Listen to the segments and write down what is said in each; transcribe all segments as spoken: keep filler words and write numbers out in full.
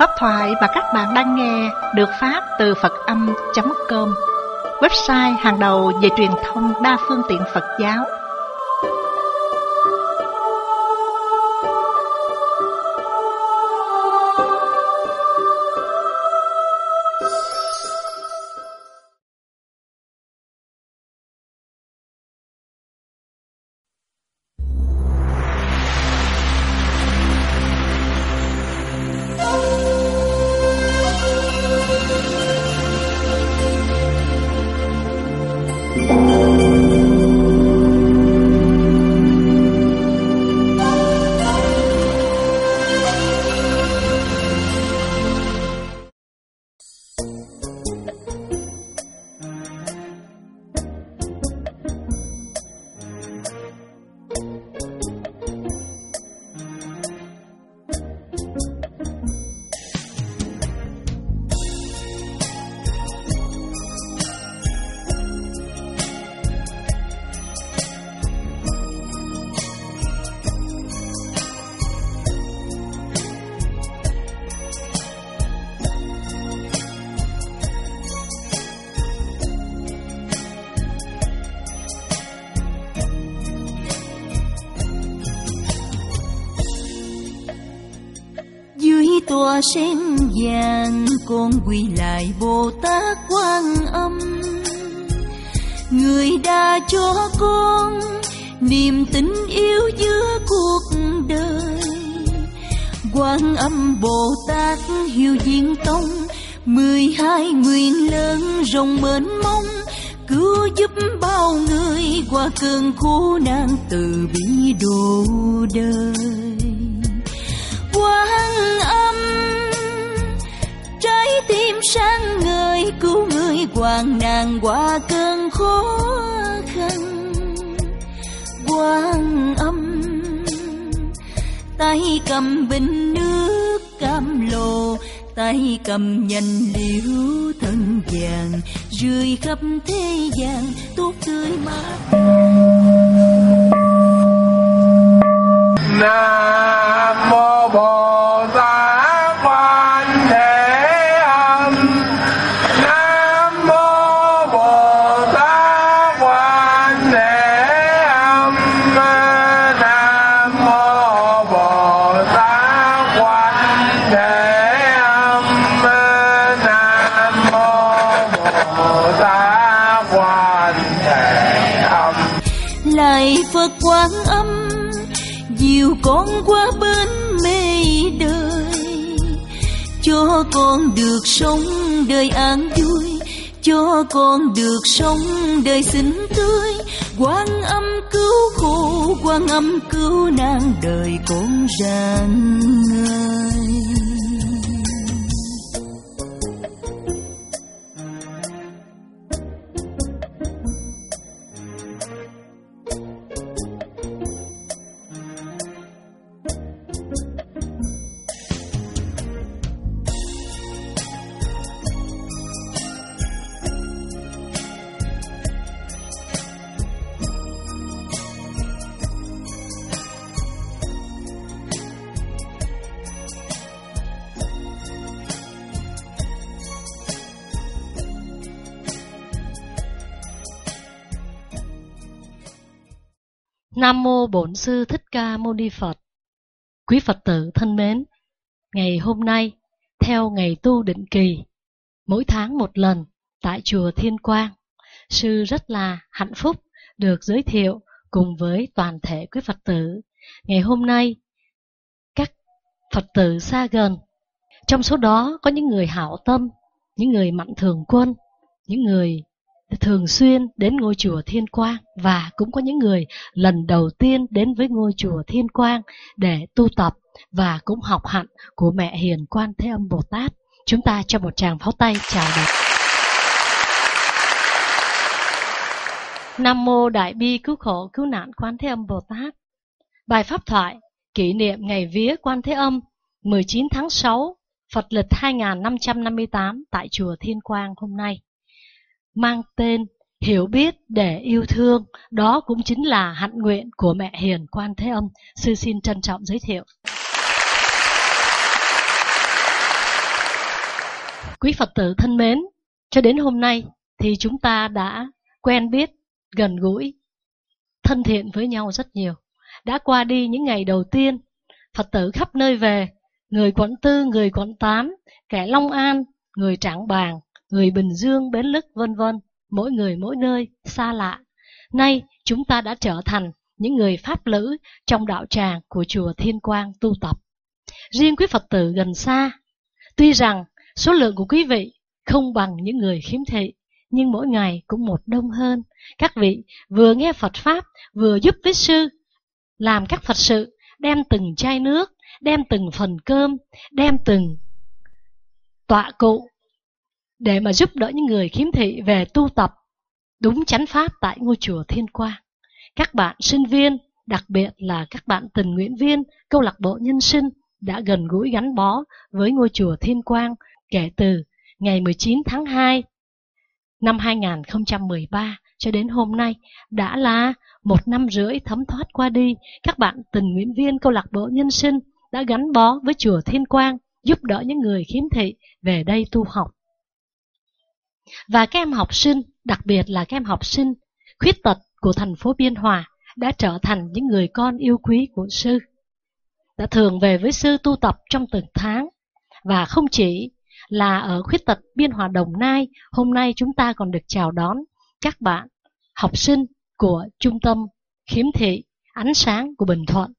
Pháp thoại mà các bạn đang nghe được phát từ Phật âm chấm com, website hàng đầu về truyền thông đa phương tiện Phật giáo. Tòa sen vàng con quy lại Bồ Tát Quan Âm, người đã cho con niềm tình yêu giữa cuộc đời. Quan Âm Bồ Tát Hiếu Diên Tông, mười hai nguyện lớn rộng mênh mông, cứu giúp bao người qua cơn khổ nạn, từ bi độ đời. Quan Âm trái tim sáng ngời, cứu người hoạn nạn qua cơn khó khăn. Quan Âm tay cầm bình nước cam lồ, tay cầm nhành liễu thân vàng, rơi khắp thế gian tốt tươi mát. Nam mô Bồ Tát Quan Thế Âm. Nam mô Bồ Tát Quan Thế Âm. Nam mô Bồ Tát Quan Thế Âm. Nam mô Bồ Tát Quan Thế Âm. Lạy Phật Quan Âm, dìu con qua bên mê đời, cho con được sống đời an vui, cho con được sống đời xinh tươi. Quan Âm cứu khổ, Quan Âm cứu nạn, đời con rạng ngời. Nam mô Bổn Sư Thích Ca Mâu Ni Phật. Quý Phật tử thân mến, ngày hôm nay theo ngày tu định kỳ mỗi tháng một lần tại chùa Thiên Quang, sư rất là hạnh phúc được giới thiệu cùng với toàn thể quý Phật tử. Ngày hôm nay các Phật tử xa gần, trong số đó có những người hảo tâm, những người mạnh thường quân, những người thường xuyên đến ngôi chùa Thiên Quang, và cũng có những người lần đầu tiên đến với ngôi chùa Thiên Quang để tu tập và cũng học hạnh của mẹ Hiền Quan Thế Âm Bồ Tát. Chúng ta cho một tràng pháo tay chào đón. Nam mô Đại Bi Cứu Khổ Cứu Nạn Quan Thế Âm Bồ Tát. Bài pháp thoại kỷ niệm ngày vía Quan Thế Âm mười chín tháng sáu Phật lịch hai nghìn năm trăm năm mươi tám tại chùa Thiên Quang hôm nay mang tên Hiểu biết để yêu thương, đó cũng chính là hạnh nguyện của mẹ Hiền Quan Thế Âm. Sư xin trân trọng giới thiệu. Quý Phật tử thân mến, cho đến hôm nay thì chúng ta đã quen biết, gần gũi, thân thiện với nhau rất nhiều. Đã qua đi những ngày đầu tiên, Phật tử khắp nơi về, người quận tư, người quận tám, kẻ Long An, người Trảng Bàng, người Bình Dương, Bến Lức, vân vân, mỗi người mỗi nơi, xa lạ. Nay chúng ta đã trở thành những người pháp lữ trong đạo tràng của chùa Thiên Quang tu tập. Riêng quý Phật tử gần xa, tuy rằng số lượng của quý vị không bằng những người khiếm thị, nhưng mỗi ngày cũng một đông hơn. Các vị vừa nghe Phật Pháp, vừa giúp với sư làm các Phật sự, đem từng chai nước, đem từng phần cơm, đem từng tọa cụ để mà giúp đỡ những người khiếm thị về tu tập đúng chánh Pháp tại ngôi chùa Thiên Quang. Các bạn sinh viên, đặc biệt là các bạn tình nguyện viên câu lạc bộ nhân sinh đã gần gũi gắn bó với ngôi chùa Thiên Quang kể từ ngày mười chín tháng hai năm hai nghìn không trăm mười ba cho đến hôm nay, đã là một năm rưỡi thấm thoát qua đi. Các bạn tình nguyện viên câu lạc bộ nhân sinh đã gắn bó với chùa Thiên Quang, giúp đỡ những người khiếm thị về đây tu học. Và các em học sinh, đặc biệt là các em học sinh khuyết tật của thành phố Biên Hòa đã trở thành những người con yêu quý của sư, đã thường về với sư tu tập trong từng tháng. Và không chỉ là ở khuyết tật Biên Hòa Đồng Nai, hôm nay chúng ta còn được chào đón các bạn học sinh của Trung tâm Khiếm thị Ánh Sáng của Bình Thuận.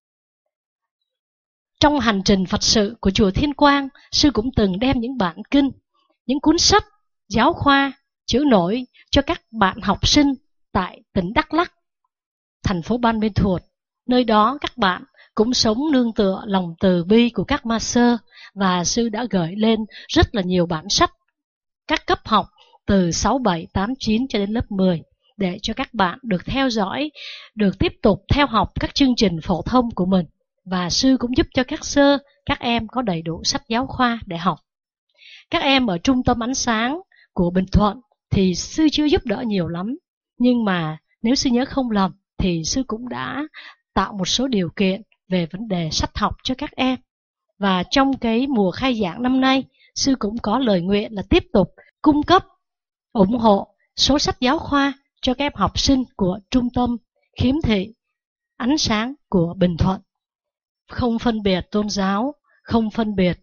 Trong hành trình Phật sự của chùa Thiên Quang, sư cũng từng đem những bản kinh, những cuốn sách giáo khoa chữ nổi cho các bạn học sinh tại tỉnh Đắk Lắk, thành phố Ban Mê Thuột. Nơi đó các bạn cũng sống nương tựa lòng từ bi của các ma sơ, và sư đã gửi lên rất là nhiều bản sách các cấp học từ sáu, bảy, tám, chín cho đến lớp mười để cho các bạn được theo dõi, được tiếp tục theo học các chương trình phổ thông của mình. Và sư cũng giúp cho các sơ, các em có đầy đủ sách giáo khoa để học. Các em ở Trung tâm Ánh Sáng của Bình Thuận thì sư chưa giúp đỡ nhiều lắm, nhưng mà nếu sư nhớ không lầm thì sư cũng đã tạo một số điều kiện về vấn đề sách học cho các em. Và trong cái mùa khai giảng năm nay, sư cũng có lời nguyện là tiếp tục cung cấp, ủng hộ số sách giáo khoa cho các em học sinh của Trung tâm Khiếm thị Ánh Sáng của Bình Thuận. Không phân biệt tôn giáo, không phân biệt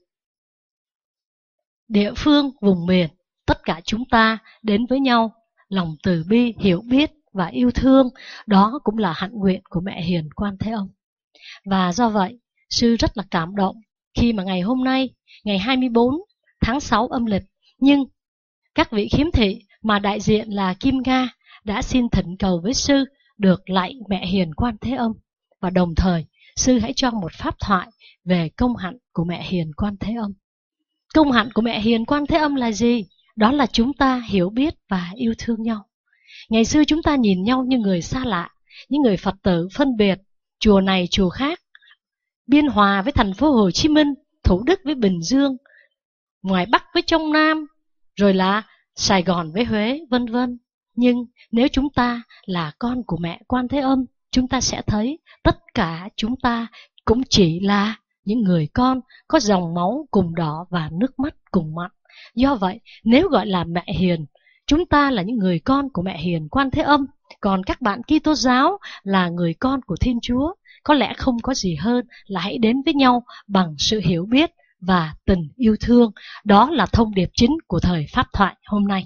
địa phương, vùng miền, tất cả chúng ta đến với nhau, lòng từ bi, hiểu biết và yêu thương, đó cũng là hạnh nguyện của mẹ Hiền Quan Thế Âm. Và do vậy, sư rất là cảm động khi mà ngày hôm nay, ngày hai mươi bốn tháng sáu âm lịch, nhưng các vị khiếm thị mà đại diện là Kim Nga đã xin thỉnh cầu với sư được lạy mẹ Hiền Quan Thế Âm, và đồng thời sư hãy cho một pháp thoại về công hạnh của mẹ Hiền Quan Thế Âm. Công hạnh của mẹ Hiền Quan Thế Âm là gì? Đó là chúng ta hiểu biết và yêu thương nhau. Ngày xưa chúng ta nhìn nhau như người xa lạ, những người Phật tử phân biệt chùa này chùa khác, Biên Hòa với thành phố Hồ Chí Minh, Thủ Đức với Bình Dương, ngoài Bắc với trong Nam, rồi là Sài Gòn với Huế, vân vân. Nhưng nếu chúng ta là con của mẹ Quan Thế Âm, chúng ta sẽ thấy tất cả chúng ta cũng chỉ là những người con có dòng máu cùng đỏ và nước mắt cùng mặn. Do vậy, nếu gọi là mẹ hiền, chúng ta là những người con của mẹ Hiền Quan Thế Âm, còn các bạn Kitô giáo là người con của Thiên Chúa. Có lẽ không có gì hơn là hãy đến với nhau bằng sự hiểu biết và tình yêu thương. Đó là thông điệp chính của thời Pháp thoại hôm nay.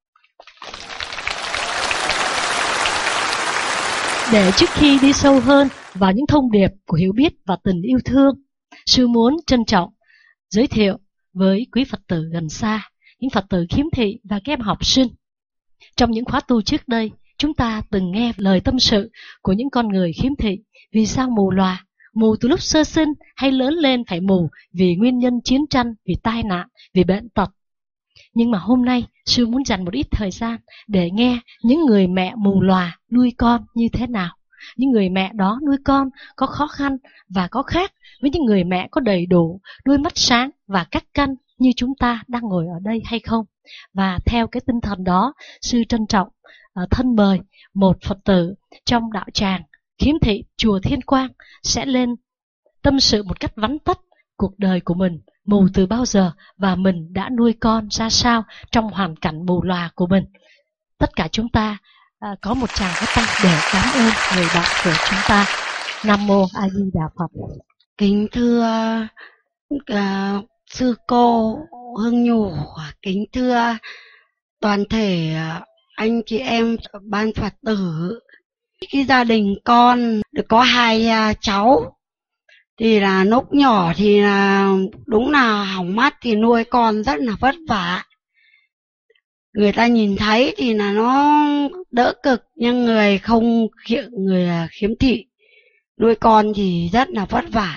Để trước khi đi sâu hơn vào những thông điệp của hiểu biết và tình yêu thương, sư muốn trân trọng giới thiệu với quý Phật tử gần xa, những Phật tử khiếm thị và các em học sinh. Trong những khóa tu trước đây, chúng ta từng nghe lời tâm sự của những con người khiếm thị. Vì sao mù lòa? Mù từ lúc sơ sinh hay lớn lên phải mù vì nguyên nhân chiến tranh, vì tai nạn, vì bệnh tật. Nhưng mà hôm nay, sư muốn dành một ít thời gian để nghe những người mẹ mù lòa nuôi con như thế nào. Những người mẹ đó nuôi con có khó khăn và có khác với những người mẹ có đầy đủ đôi mắt sáng và cắt căn như chúng ta đang ngồi ở đây hay không. Và theo cái tinh thần đó, sư trân trọng uh, thân mời một Phật tử trong đạo tràng khiếm thị chùa Thiên Quang sẽ lên tâm sự một cách vắn tắt cuộc đời của mình mù từ bao giờ và mình đã nuôi con ra sao trong hoàn cảnh mù lòa của mình. Tất cả chúng ta à, có một tràng pháo tay để cảm ơn người bạn của chúng ta. Nam Mô A Di Đà Phật. Kính thưa uh, sư cô Hương Nhủ, kính thưa toàn thể uh, anh chị em ban Phật tử. Cái gia đình con được có hai uh, cháu, thì là lúc nhỏ thì là đúng là hỏng mắt, thì nuôi con rất là vất vả. Người ta nhìn thấy thì là nó đỡ cực, nhưng người không người khiếm thị nuôi con thì rất là vất vả.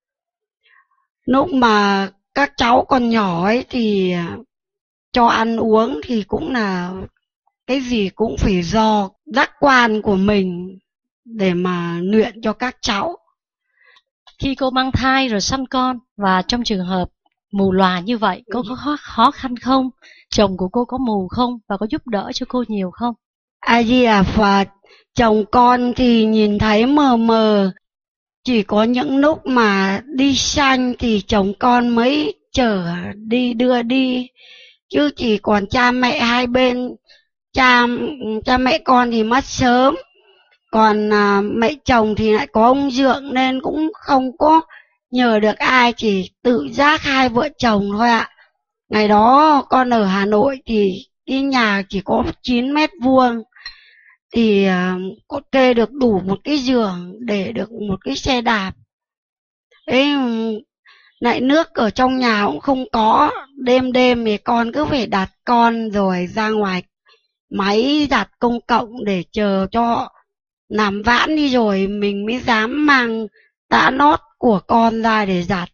Lúc mà các cháu còn nhỏ ấy thì cho ăn uống thì cũng là cái gì cũng phải do giác quan của mình để mà luyện cho các cháu. Khi cô mang thai rồi sanh con, và trong trường hợp mù lòa như vậy, cô có khó, khó khăn không? Chồng của cô có mù không? Và có giúp đỡ cho cô nhiều không? A Di Đà Phật. Chồng con thì nhìn thấy mờ mờ, chỉ có những lúc mà đi sanh thì chồng con mới chở đi đưa đi, chứ chỉ còn cha mẹ hai bên, cha cha mẹ con thì mất sớm, còn à, mẹ chồng thì lại có ông dượng nên cũng không có nhờ được ai, chỉ tự giác hai vợ chồng thôi ạ. Ngày đó con ở Hà Nội thì cái nhà chỉ có chín mét vuông, thì uh, có kê được đủ một cái giường để được một cái xe đạp. Đấy, lại nước ở trong nhà cũng không có, đêm đêm thì con cứ phải đặt con rồi ra ngoài máy giặt công cộng để chờ cho họ làm vãn đi rồi mình mới dám mang tã lót của con ra để giặt.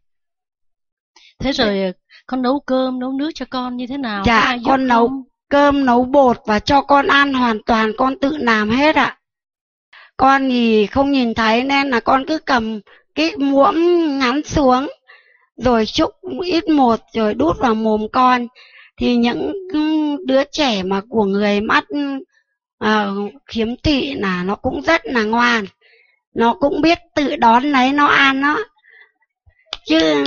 Thế rồi con nấu cơm, nấu nước cho con như thế nào? Dạ, con nấu không? Cơm, nấu bột và cho con ăn hoàn toàn con tự làm hết ạ. Con thì không nhìn thấy nên là con cứ cầm cái muỗng ngắn xuống, rồi xúc ít một rồi đút vào mồm con. Thì những đứa trẻ mà của người mắt uh, khiếm thị là nó cũng rất là ngoan, nó cũng biết tự đón lấy nó ăn đó. Chứ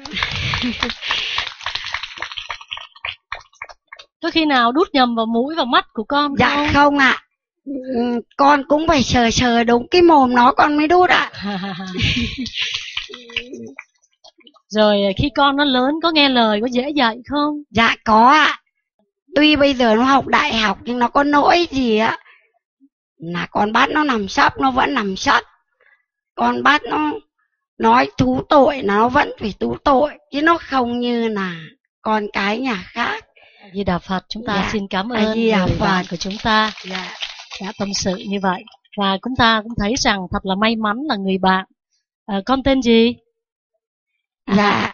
có khi nào đút nhầm vào mũi vào mắt của con không? Dạ không ạ. Ừ, con cũng phải sờ sờ đúng cái mồm nó con mới đút ạ. Rồi khi con nó lớn có nghe lời, có dễ dạy không? Dạ có ạ. Tuy bây giờ nó học đại học nhưng nó có nỗi gì á là con bắt nó nằm sấp nó vẫn nằm sấp. Con bắt nó nói thú tội là nó vẫn phải thú tội, chứ nó không như là con cái nhà khác. A Di Đà Phật. Chúng ta dạ. xin cảm ơn người Phật. bạn của chúng ta dạ. đã tâm sự như vậy. Và chúng ta cũng thấy rằng thật là may mắn là người bạn. À, con tên gì? À, dạ.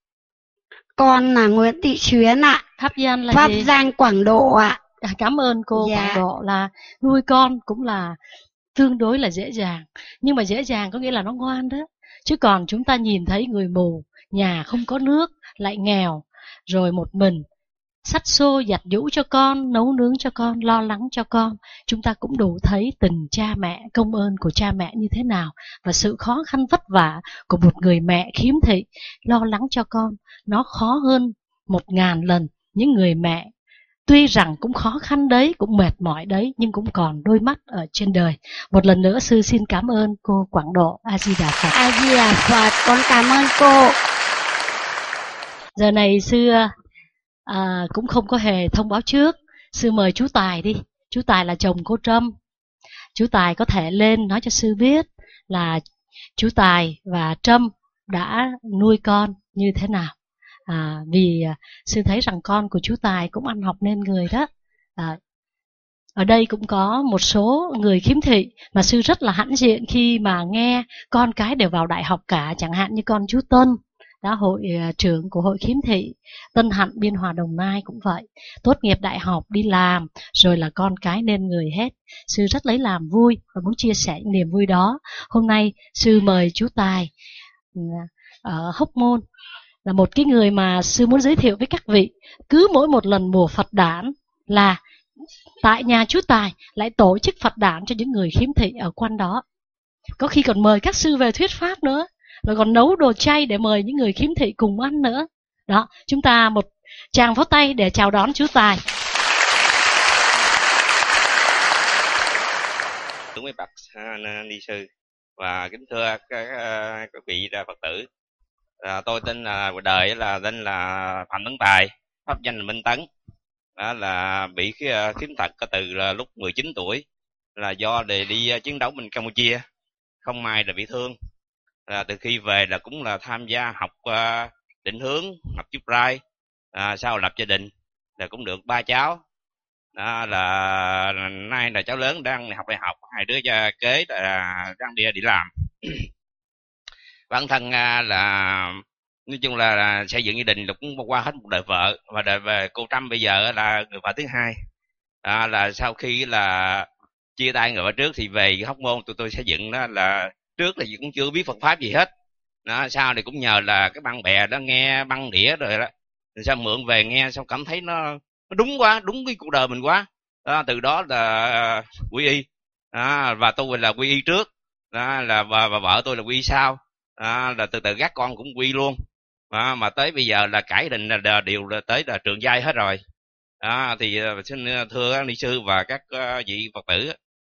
Con là Nguyễn Thị Xuyến ạ. Pháp danh là Pháp gì? danh Quảng Độ ạ. À, cảm ơn cô. dạ. Quảng Độ là nuôi con cũng là tương đối là dễ dàng. Nhưng mà dễ dàng có nghĩa là nó ngoan đó. Chứ còn chúng ta nhìn thấy người mù, nhà không có nước, lại nghèo, rồi một mình, xách xô giặt giũ cho con, nấu nướng cho con, lo lắng cho con. Chúng ta cũng đủ thấy tình cha mẹ, công ơn của cha mẹ như thế nào, và sự khó khăn vất vả của một người mẹ khiếm thị lo lắng cho con. Nó khó hơn một ngàn lần những người mẹ tuy rằng cũng khó khăn đấy, cũng mệt mỏi đấy, nhưng cũng còn đôi mắt ở trên đời. Một lần nữa sư xin cảm ơn cô Quảng Độ. A Di Đà Phật. A Di Đà Phật. Con cảm ơn cô. Giờ này sư à, cũng không có hề thông báo trước. Sư mời chú Tài đi. Chú Tài là chồng cô Trâm. Chú Tài có thể lên nói cho sư biết là chú Tài và Trâm đã nuôi con như thế nào. À, vì à, sư thấy rằng con của chú Tài cũng ăn học nên người đó. À, ở đây cũng có một số người khiếm thị mà sư rất là hãnh diện khi mà nghe con cái đều vào đại học cả, chẳng hạn như con chú Tân, đã hội uh, trưởng của hội khiếm thị Tân Hạnh Biên Hòa Đồng Nai cũng vậy, tốt nghiệp đại học đi làm rồi là con cái nên người hết. Sư rất lấy làm vui và muốn chia sẻ những niềm vui đó. Hôm nay sư mời chú Tài uh, ở Hóc Môn, là một cái người mà sư muốn giới thiệu với các vị. Cứ mỗi một lần mùa Phật đản là tại nhà chú Tài lại tổ chức Phật đản cho những người khiếm thị ở quanh đó. Có khi còn mời các sư về thuyết pháp nữa. rồi còn nấu đồ chay để mời những người khiếm thị cùng ăn nữa. Đó, chúng ta một tràng pháo tay để chào đón chú Tài. Đúng với bậc ni sư và kính thưa các, các vị Phật tử, à, tôi tên là đời là tên là Phạm Tấn Tài, pháp danh là Minh Tấn. Đó là bị khiếm tật từ lúc mười chín tuổi, là do để đi chiến đấu bên Campuchia, không may là bị thương. À, từ khi về là cũng là tham gia học uh, định hướng, học chúc rai, à, sau lập gia đình là cũng được ba cháu. Đó là nay là cháu lớn đang học đại học, hai đứa cha kế là đang đi đi làm. Bản thân là nói chung là, là xây dựng gia đình là cũng qua hết một đời vợ, và đời về cô Trâm bây giờ là người vợ thứ hai. À, là sau khi là chia tay người vợ trước thì về Hóc Môn tụi tôi xây dựng đó, là trước là cũng chưa biết Phật pháp gì hết. Đó, sau này cũng nhờ là cái băng bè đó nghe băng đĩa rồi đó, rồi sao mượn về nghe xong cảm thấy nó, nó đúng quá, đúng với cuộc đời mình quá. Đó, từ đó là quy y. Đó, và tôi là quy y trước. Đó, là và, và vợ tôi là quy y sau. Đó, là từ từ các con cũng quy luôn. Đó, mà tới bây giờ là cải định là đều là tới là trường giai hết rồi. Đó, thì xin thưa ni sư và các vị Phật tử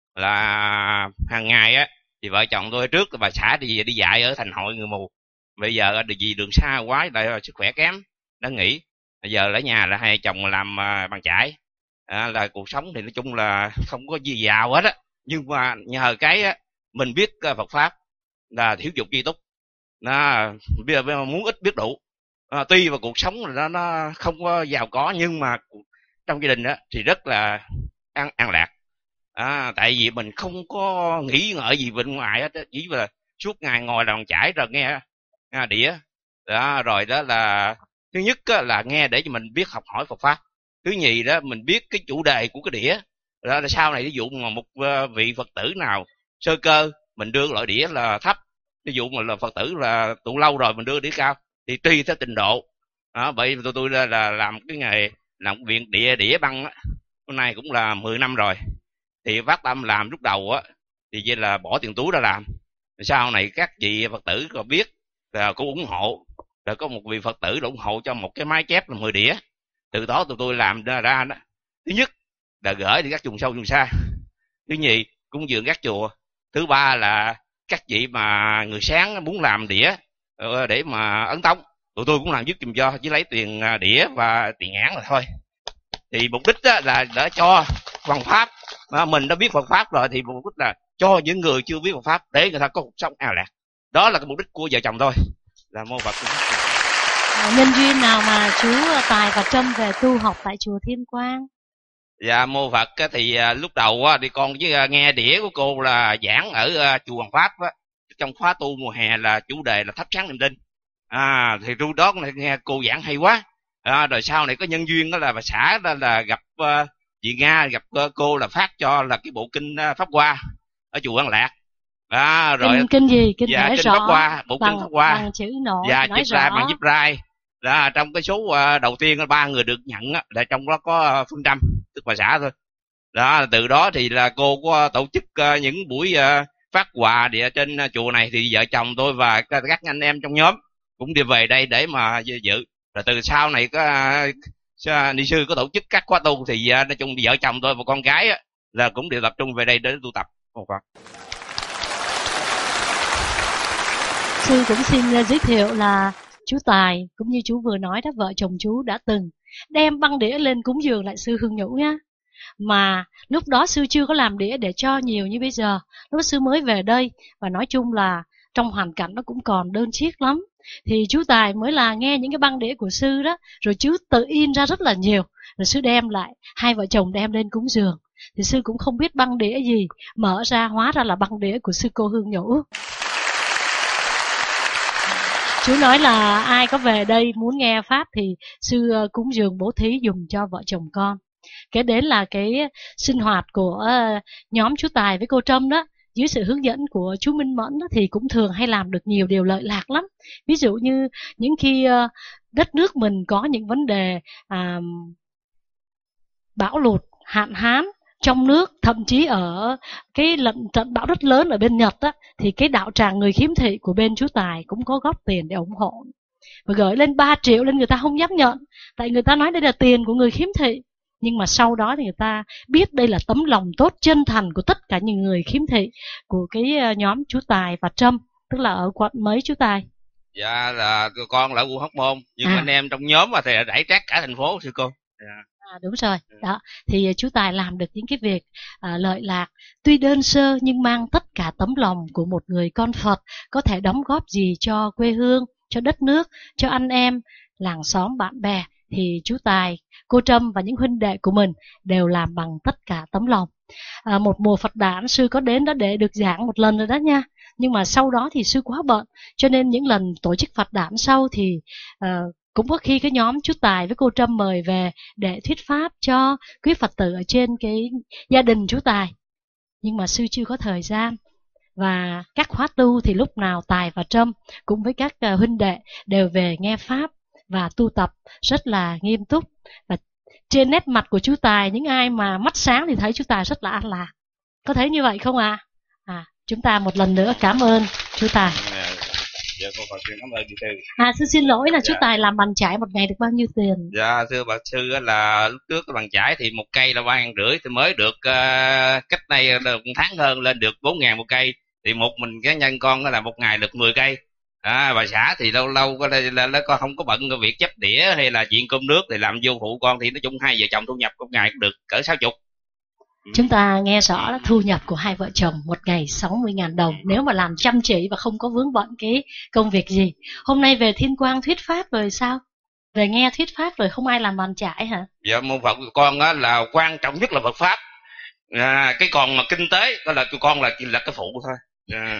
là hàng ngày á thì vợ chồng tôi trước bà xã đi đi dạy ở thành hội người mù, bây giờ vì đường xa quá lại sức khỏe kém đã nghỉ, bây giờ ở nhà là hai chồng làm bằng chải. À, là cuộc sống thì nói chung là không có gì giàu hết á, nhưng mà nhờ cái á, mình biết Phật pháp là thiếu dục tri túc, nó bây giờ muốn ít biết đủ. À, tuy vào cuộc sống là nó, nó không có giàu có, nhưng mà trong gia đình đó thì rất là an, an lạc. À, tại vì mình không có nghĩ ngợi gì bên ngoài hết, chỉ là suốt ngày ngồi làm chải rồi nghe à, đĩa. Đó, rồi đó là thứ nhất á, là nghe để cho mình biết học hỏi Phật pháp. Thứ nhì đó mình biết cái chủ đề của cái đĩa. Đó là sau này ví dụ mà một vị Phật tử nào sơ cơ mình đưa loại đĩa là thấp, ví dụ mà là Phật tử là tụ lâu rồi mình đưa đĩa cao, thì tùy theo trình độ. Đó, vậy tôi tôi là, là làm cái nghề làm viện đĩa đĩa băng á, hôm nay cũng là mười năm rồi. Thì phát tâm làm lúc đầu á thì vậy là bỏ tiền túi ra làm. Sau này các vị Phật tử có biết là cũng ủng hộ, rồi có một vị Phật tử ủng hộ cho một cái máy chép là mười đĩa. Từ đó tụi tôi làm ra, ra đó. Thứ nhất là gửi đi các vùng sâu vùng xa. Thứ nhì cúng dường các chùa. Thứ ba là các vị mà người sáng muốn làm đĩa để mà ấn tống, tụi tôi cũng làm giúp dùm cho, chỉ lấy tiền đĩa và tiền nhãn là thôi. Thì mục đích là để cho Phật pháp, mà mình đã biết Phật pháp rồi thì mục đích là cho những người chưa biết Phật pháp để người ta có cuộc sống an lạc. Đó là cái mục đích của vợ chồng tôi. Là mô Phật. Nhân duyên nào mà chú Tài và Trâm về tu học tại chùa Thiên Quang? Dạ mô Phật thì lúc đầu đi con với nghe đĩa của cô là giảng ở chùa Hoàng Pháp á, trong khóa tu mùa hè là chủ đề là thắp sáng niềm tin. À, thì lúc đó nghe cô giảng hay quá. À, rồi sau này có nhân duyên đó là bà xã đó là gặp uh, chị Nga, gặp uh, cô là phát cho là cái bộ kinh uh, Pháp Hoa ở chùa An Lạc. À, rồi kinh, kinh gì? Kinh dạ, thể kinh rõ Pháp Hoa, bộ bằng, kinh Pháp Hoa bằng chữ nổ, dạ, nói giúp rõ. ra bằng giúp rai. Đó, trong cái số uh, đầu tiên ba người được nhận á, là trong đó có uh, Phương Trâm, tức bà xã thôi. Đó, từ đó thì là cô có tổ chức uh, những buổi uh, phát quà địa trên uh, chùa này, thì vợ chồng tôi và các, các anh em trong nhóm cũng đi về đây để mà dự. Rồi từ sau này có uh, ni sư có tổ chức các khóa tu thì uh, nói chung vợ chồng tôi và con gái uh, là cũng đều tập trung về đây để tu tập. Oh, sư cũng xin uh, giới thiệu là chú Tài cũng như chú vừa nói đó, vợ chồng chú đã từng đem băng đĩa lên cúng dường lại sư Hương Nhũ nhá. Mà lúc đó sư chưa có làm đĩa để cho nhiều như bây giờ, lúc sư mới về đây và nói chung là trong hoàn cảnh nó cũng còn đơn chiếc lắm. Thì chú Tài mới là nghe những cái băng đĩa của sư đó, rồi chú tự in ra rất là nhiều, rồi sư đem lại, hai vợ chồng đem lên cúng dường. Thì sư cũng không biết băng đĩa gì, mở ra hóa ra là băng đĩa của sư cô Hương Nhũ. Chú nói là ai có về đây muốn nghe pháp thì sư cúng dường bố thí dùng cho vợ chồng con. Cái đến là cái sinh hoạt của nhóm chú Tài với cô Trâm đó, dưới sự hướng dẫn của chú Minh Mẫn đó, thì cũng thường hay làm được nhiều điều lợi lạc lắm. Ví dụ như những khi đất nước mình có những vấn đề à, bão lụt, hạn hán, trong nước, thậm chí ở cái lần trận bão rất lớn ở bên Nhật á, thì cái đạo tràng người khiếm thị của bên chú Tài cũng có góp tiền để ủng hộ. Và gửi lên ba triệu lên, người ta không dám nhận, tại người ta nói đây là tiền của người khiếm thị. Nhưng mà sau đó thì người ta biết đây là tấm lòng tốt chân thành của tất cả những người khiếm thị của cái nhóm chú Tài và Trâm, tức là ở quận mấy chú Tài? Dạ là con là quận Hóc Môn, nhưng à. anh em trong nhóm mà thì đẩy trát cả thành phố sư cô. Dạ. À, đúng rồi. Đó thì chú Tài làm được những cái việc à, lợi lạc, tuy đơn sơ nhưng mang tất cả tấm lòng của một người con Phật, có thể đóng góp gì cho quê hương, cho đất nước, cho anh em, làng xóm, bạn bè, thì chú Tài, cô Trâm và những huynh đệ của mình đều làm bằng tất cả tấm lòng. À, một mùa Phật đản sư có đến đó để được giảng một lần rồi đó nha, nhưng mà sau đó thì sư quá bận, cho nên những lần tổ chức Phật đản sau thì uh, cũng có khi cái nhóm chú Tài với cô Trâm mời về để thuyết pháp cho quý Phật tử ở trên cái gia đình chú Tài, nhưng mà sư chưa có thời gian. Và các khóa tu thì lúc nào Tài và Trâm cùng với các uh, huynh đệ đều về nghe pháp và tu tập rất là nghiêm túc. Và trên nét mặt của chú Tài, những ai mà mắt sáng thì thấy chú Tài rất là an lạc. Có thấy như vậy không ạ? À? À, chúng ta một lần nữa cảm ơn chú Tài. Dạ, con Phật cảm ơn chị Tư. À, sư xin lỗi là dạ. chú Tài làm bàn chải một ngày được bao nhiêu tiền? Dạ, thưa bà sư là lúc trước cái bàn chải thì một cây là ba ngàn rưỡi, thì mới được uh, cách đây được một tháng hơn lên được bốn ngàn một cây. Thì một mình cá nhân con là một ngày được mười cây. À, bà xã thì lâu lâu có đây là, là con không có bận cái việc chấp đĩa hay là chuyện cơm nước thì làm vô phụ con, thì nói chung hai vợ chồng thu nhập một ngày cũng được cỡ sáu chục. Chúng ta nghe rõ là thu nhập của hai vợ chồng một ngày sáu mươi nghìn đồng nếu mà làm chăm chỉ và không có vướng bận cái công việc gì. Hôm nay về Thiên Quang thuyết pháp rồi sao? Về nghe thuyết pháp rồi không ai làm bàn chải hả? Dạ, môn Phật của con á là quan trọng nhất là Phật pháp. À, cái còn mà kinh tế đó là tụi con là chỉ là cái phụ thôi. Yeah.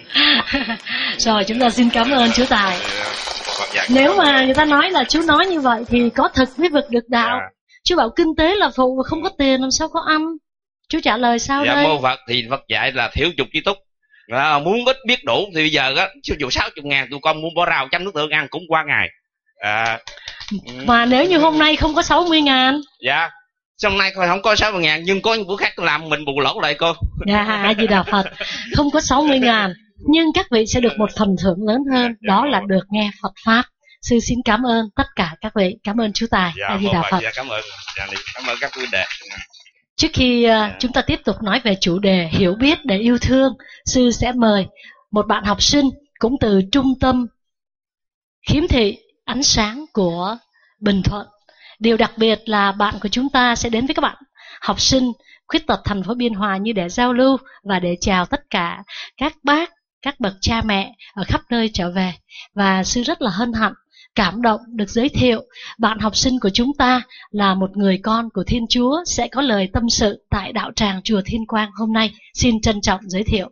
Rồi chúng ta xin cảm ơn chú Tài. Yeah. Nếu mà người ta nói là chú nói như vậy thì có thực mới vực được đạo. Yeah. Chú bảo kinh tế là phụ và không có tiền làm sao có ăn. Chú trả lời sao dạ, đây? Mô Phật thì Phật dạy là thiếu dục chi túc. À, muốn ít biết đủ thì bây giờ á, dù sáu mươi ngàn tụi con muốn bỏ rau chấm nước tương ăn cũng qua ngày. À, mà nếu như hôm nay không có sáu mươi ngàn? Dạ, hôm nay không có sáu mươi ngàn nhưng có những bữa khác làm mình bù lỗ lại cô. Dạ, A Di Đà Phật. Không có sáu mươi ngàn nhưng các vị sẽ được một phần thưởng lớn hơn, đó là được nghe Phật pháp. Sư xin cảm ơn tất cả các vị. Cảm ơn chú Tài. Dạ, A Di Đà Phật. Dạ, cảm ơn. Dạ, cảm ơn các quý đệ. Trước khi uh, yeah. chúng ta tiếp tục nói về chủ đề hiểu biết để yêu thương, sư sẽ mời một bạn học sinh cũng từ trung tâm khiếm thị ánh sáng của Bình Thuận. Điều đặc biệt là bạn của chúng ta sẽ đến với các bạn học sinh khuyết tật thành phố Biên Hòa như để giao lưu và để chào tất cả các bác, các bậc cha mẹ ở khắp nơi trở về. Và sư rất là hân hạnh, cảm động được giới thiệu bạn học sinh của chúng ta là một người con của Thiên Chúa sẽ có lời tâm sự tại đạo tràng chùa Thiên Quang hôm nay. Xin trân trọng giới thiệu.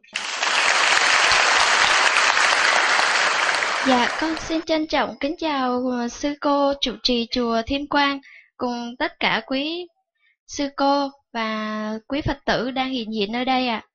Dạ, con xin trân trọng kính chào sư cô chủ trì chùa Thiên Quang cùng tất cả quý sư cô và quý Phật tử đang hiện diện nơi đây ạ. À.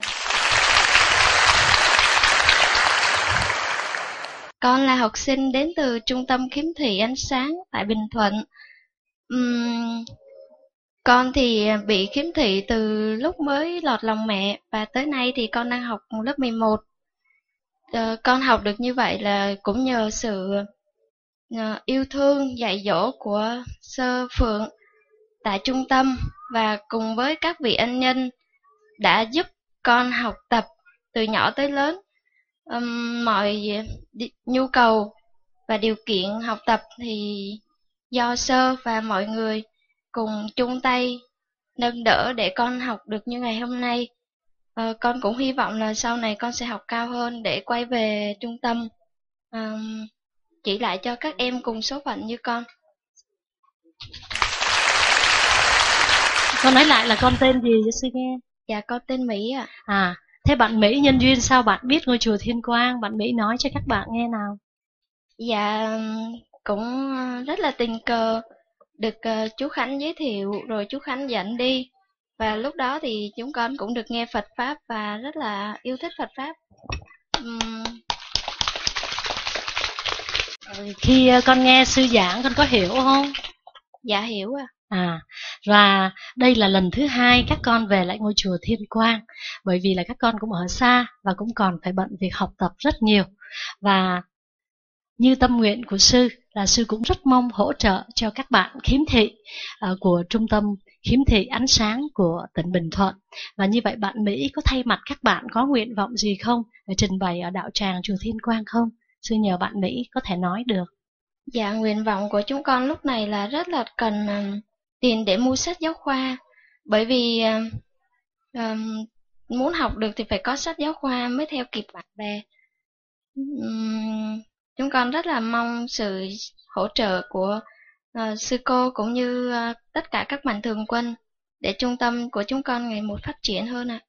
Con là học sinh đến từ Trung tâm Khiếm thị Ánh Sáng tại Bình Thuận. Uhm, con thì bị khiếm thị từ lúc mới lọt lòng mẹ và tới nay thì con đang học lớp mười một. Uh, con học được như vậy là cũng nhờ sự uh, yêu thương dạy dỗ của Sơ Phượng tại trung tâm và cùng với các vị ân nhân đã giúp con học tập từ nhỏ tới lớn. Um, mọi đi, nhu cầu và điều kiện học tập thì do Sơ và mọi người cùng chung tay nâng đỡ để con học được như ngày hôm nay. Uh, con cũng hy vọng là sau này con sẽ học cao hơn để quay về trung tâm um, chỉ lại cho các em cùng số phận như con. Con nói lại là con tên gì cho sư nghe? Dạ, con tên Mỹ ạ. À. à, thế bạn Mỹ nhân duyên sao bạn biết ngôi chùa Thiên Quang? Bạn Mỹ nói cho các bạn nghe nào. Dạ, cũng rất là tình cờ được uh, chú Khánh giới thiệu rồi chú Khánh dẫn đi. Và lúc đó thì chúng con cũng được nghe Phật Pháp và rất là yêu thích Phật Pháp. Uhm. Khi con nghe sư giảng con có hiểu không? Dạ hiểu à. À, Và đây là lần thứ hai các con về lại ngôi chùa Thiên Quang, bởi vì là các con cũng ở xa và cũng còn phải bận việc học tập rất nhiều. Và như tâm nguyện của sư là sư cũng rất mong hỗ trợ cho các bạn khiếm thị uh, của trung tâm khiếm thị ánh sáng của tỉnh Bình Thuận. Và như vậy bạn Mỹ có thay mặt các bạn có nguyện vọng gì không để trình bày ở đạo tràng chùa Thiên Quang không? Sư nhờ bạn Mỹ có thể nói được. Dạ, nguyện vọng của chúng con lúc này là rất là cần uh, tiền để mua sách giáo khoa. Bởi vì uh, um, muốn học được thì phải có sách giáo khoa mới theo kịp bạn bè. Um, chúng con rất là mong sự hỗ trợ của uh, sư cô cũng như uh, tất cả các mạnh thường quân để trung tâm của chúng con ngày một phát triển hơn ạ.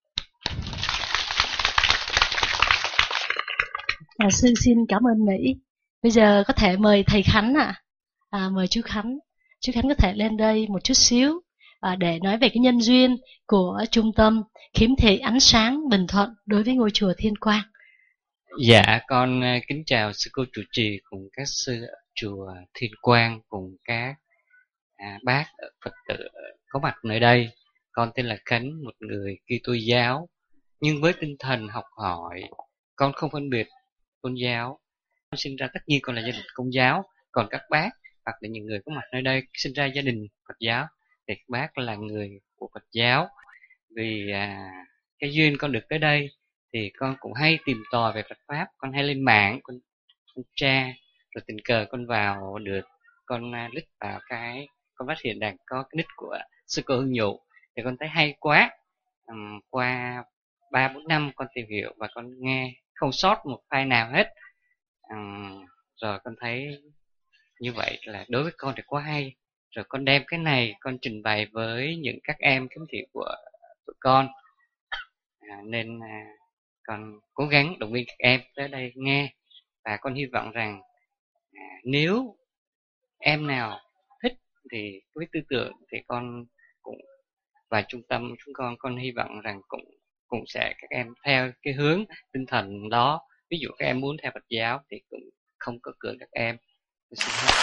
À, sư xin cảm ơn Mỹ. Bây giờ có thể mời thầy Khánh ạ. À. À, mời chú Khánh. Chú Khánh có thể lên đây một chút xíu à, để nói về cái nhân duyên của trung tâm khiếm thị ánh sáng Bình Thuận đối với ngôi chùa Thiên Quang. Dạ, con kính chào sư cô trụ trì cùng các sư ở chùa Thiên Quang cùng các à, bác Phật tử có mặt nơi đây. Con tên là Khánh, một người Kitô giáo, nhưng với tinh thần học hỏi, con không phân biệt tôn giáo. Con sinh ra tất nhiên con là gia đình Công giáo, còn các bác hoặc là những người có mặt nơi đây sinh ra gia đình Phật giáo thì các bác là người của Phật giáo. Vì à, cái duyên con được tới đây thì con cũng hay tìm tòi về Phật pháp, con hay lên mạng, con, con tra, rồi tình cờ con vào được, con uh, lít vào cái, con phát hiện rằng có cái nick của sư cô Hương Nhụ, thì con thấy hay quá. Um, qua ba bốn năm con tìm hiểu và con nghe không sót một file nào hết. Um, rồi con thấy như vậy là đối với con thì quá hay. Rồi con đem cái này con trình bày với những các em khiếm thị của tụi con. À, nên à, con cố gắng động viên các em tới đây nghe, và con hy vọng rằng à, nếu em nào thích thì với tư tưởng thì con cũng và trung tâm chúng con con hy vọng rằng cũng cũng sẽ các em theo cái hướng tinh thần đó. Ví dụ các em muốn theo Phật giáo thì cũng không có cưỡng các em. Xin hết.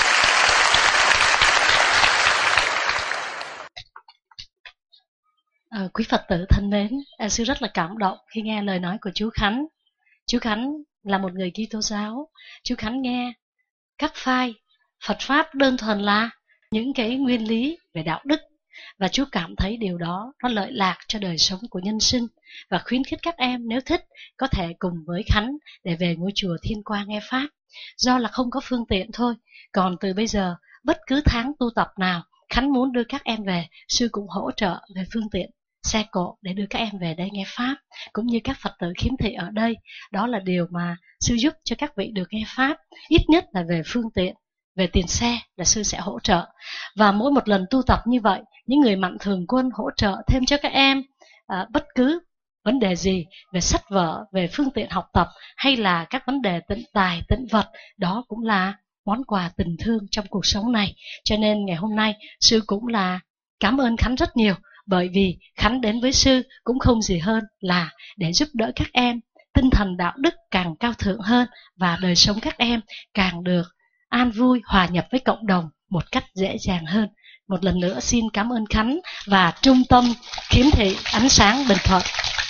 À, quý Phật tử thân mến, à, sư rất là cảm động khi nghe lời nói của chú Khánh. Chú Khánh là một người Kitô giáo. Chú Khánh nghe các file Phật pháp đơn thuần là những cái nguyên lý về đạo đức, và chú cảm thấy điều đó nó lợi lạc cho đời sống của nhân sinh, và khuyến khích các em nếu thích có thể cùng với Khánh để về ngôi chùa Thiên Quang nghe pháp. Do là không có phương tiện thôi, còn từ bây giờ bất cứ tháng tu tập nào Khánh muốn đưa các em về, sư cũng hỗ trợ về phương tiện xe cộ để đưa các em về đây nghe pháp, cũng như các Phật tử khiếm thị ở đây. Đó là điều mà sư giúp cho các vị được nghe pháp, ít nhất là về phương tiện, về tiền xe là sư sẽ hỗ trợ. Và mỗi một lần tu tập như vậy, những người mạnh thường quân hỗ trợ thêm cho các em à, bất cứ vấn đề gì về sách vở, về phương tiện học tập, hay là các vấn đề tịnh tài, tịnh vật, đó cũng là món quà tình thương trong cuộc sống này. Cho nên ngày hôm nay sư cũng là cảm ơn Khánh rất nhiều, bởi vì Khánh đến với sư cũng không gì hơn là để giúp đỡ các em tinh thần đạo đức càng cao thượng hơn, và đời sống các em càng được an vui, hòa nhập với cộng đồng một cách dễ dàng hơn. Một lần nữa xin cảm ơn Khánh và Trung tâm Khiếm thị Ánh sáng Bình Thuận.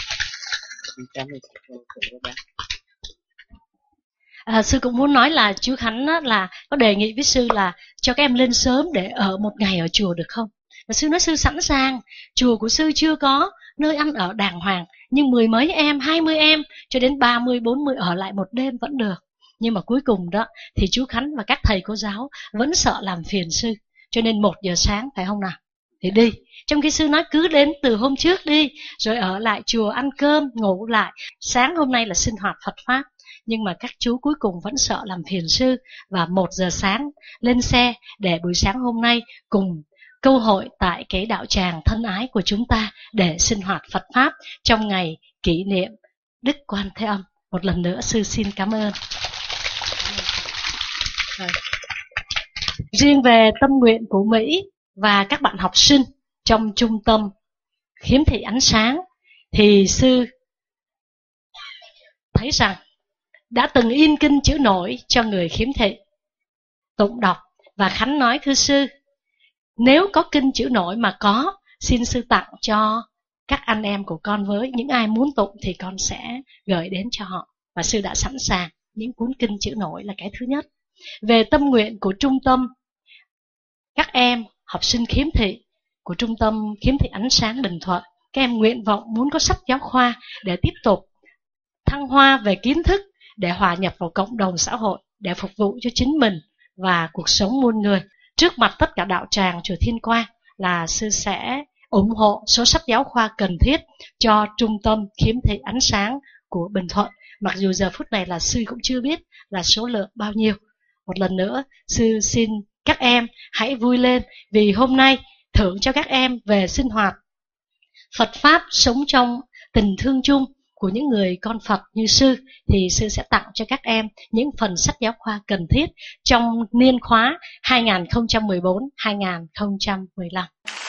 À, sư cũng muốn nói là chú Khánh á, là có đề nghị với sư là cho các em lên sớm để ở một ngày ở chùa được không? Và sư nói sư sẵn sàng. Chùa của sư chưa có nơi ăn ở đàng hoàng, nhưng mười mấy em, hai mươi em cho đến ba mươi, bốn mươi ở lại một đêm vẫn được. Nhưng mà cuối cùng đó thì chú Khánh và các thầy cô giáo vẫn sợ làm phiền sư, cho nên một giờ sáng phải không nào thì đi. Trong khi sư nói cứ đến từ hôm trước đi, rồi ở lại chùa ăn cơm, ngủ lại. Sáng hôm nay là sinh hoạt Phật pháp, nhưng mà các chú cuối cùng vẫn sợ làm phiền sư, và một giờ sáng lên xe để buổi sáng hôm nay cùng câu hội tại cái đạo tràng thân ái của chúng ta để sinh hoạt Phật pháp trong ngày kỷ niệm Đức Quan Thế Âm. Một lần nữa sư xin cảm ơn. Riêng về tâm nguyện của Mỹ và các bạn học sinh trong trung tâm khiếm thị ánh sáng thì sư thấy rằng đã từng in kinh chữ nổi cho người khiếm thị tụng đọc, và Khánh nói thưa sư, Nếu có kinh chữ nổi mà có, xin sư tặng cho các anh em của con với. Những ai muốn tụng thì con sẽ gửi đến cho họ. Và sư đã sẵn sàng những cuốn kinh chữ nổi là cái thứ nhất. Về tâm nguyện của trung tâm, các em học sinh khiếm thị của trung tâm khiếm thị ánh sáng Bình Thuận, các em nguyện vọng muốn có sách giáo khoa để tiếp tục thăng hoa về kiến thức, để hòa nhập vào cộng đồng xã hội, để phục vụ cho chính mình và cuộc sống muôn người. Trước mặt tất cả đạo tràng chùa Thiên Quang là sư sẽ ủng hộ số sách giáo khoa cần thiết cho trung tâm khiếm thị ánh sáng của Bình Thuận. Mặc dù giờ phút này là sư cũng chưa biết là số lượng bao nhiêu. Một lần nữa, sư xin các em hãy vui lên, vì hôm nay thưởng cho các em về sinh hoạt Phật Pháp sống trong tình thương chung của những người con Phật như sư, thì sư sẽ tặng cho các em những phần sách giáo khoa cần thiết trong niên khóa hai nghìn không trăm mười bốn hai nghìn không trăm mười lăm.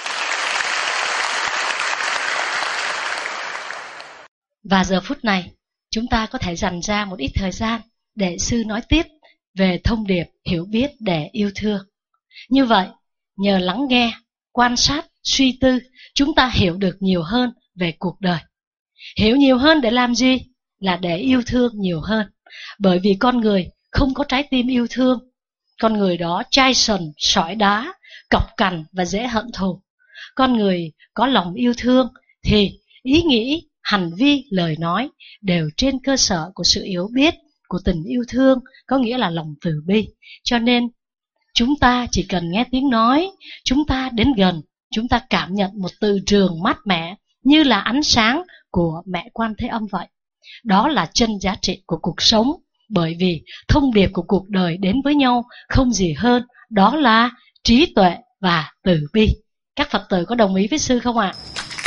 Và giờ phút này, chúng ta có thể dành ra một ít thời gian để sư nói tiếp về thông điệp hiểu biết để yêu thương. Như vậy, nhờ lắng nghe, quan sát, suy tư, chúng ta hiểu được nhiều hơn về cuộc đời. Hiểu nhiều hơn để làm gì? Là để yêu thương nhiều hơn. Bởi vì con người không có trái tim yêu thương. Con người đó chai sần, sỏi đá, cọc cằn và dễ hận thù. Con người có lòng yêu thương thì ý nghĩ, hành vi, lời nói đều trên cơ sở của sự hiểu biết, của tình yêu thương, có nghĩa là lòng từ bi. Cho nên chúng ta chỉ cần nghe tiếng nói, chúng ta đến gần, chúng ta cảm nhận một từ trường mát mẻ như là ánh sáng của mẹ Quan Thế Âm vậy. Đó là chân giá trị của cuộc sống, bởi vì thông điệp của cuộc đời đến với nhau không gì hơn, đó là trí tuệ và từ bi. Các Phật tử có đồng ý với sư không ạ?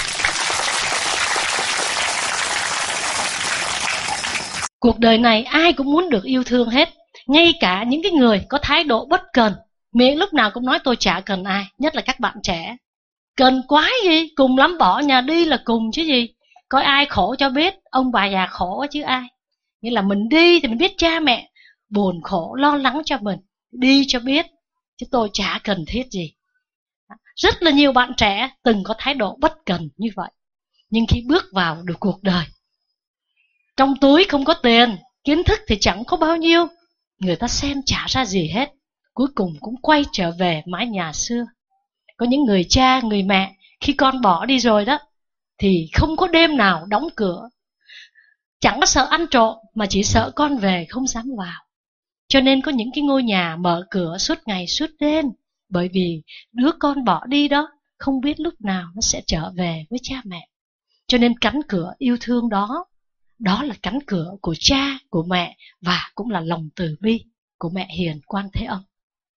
Cuộc đời này ai cũng muốn được yêu thương hết, ngay cả những cái người có thái độ bất cần, miệng lúc nào cũng nói tôi chả cần ai, nhất là các bạn trẻ. Cần quái gì, cùng lắm bỏ nhà đi là cùng chứ gì. Coi ai khổ cho biết, ông bà già khổ chứ ai. Nghĩa là mình đi thì mình biết cha mẹ buồn khổ, lo lắng cho mình, đi cho biết, chứ tôi chả cần thiết gì. Rất là nhiều bạn trẻ từng có thái độ bất cần như vậy. Nhưng khi bước vào được cuộc đời, trong túi không có tiền, kiến thức thì chẳng có bao nhiêu, người ta xem chả ra gì hết, cuối cùng cũng quay trở về mái nhà xưa. Có những người cha, người mẹ khi con bỏ đi rồi đó, thì không có đêm nào đóng cửa. Chẳng có sợ ăn trộm, mà chỉ sợ con về không dám vào. Cho nên có những cái ngôi nhà mở cửa suốt ngày suốt đêm, bởi vì đứa con bỏ đi đó không biết lúc nào nó sẽ trở về với cha mẹ. Cho nên cánh cửa yêu thương đó, đó là cánh cửa của cha, của mẹ, và cũng là lòng từ bi của mẹ hiền Quan Thế Âm.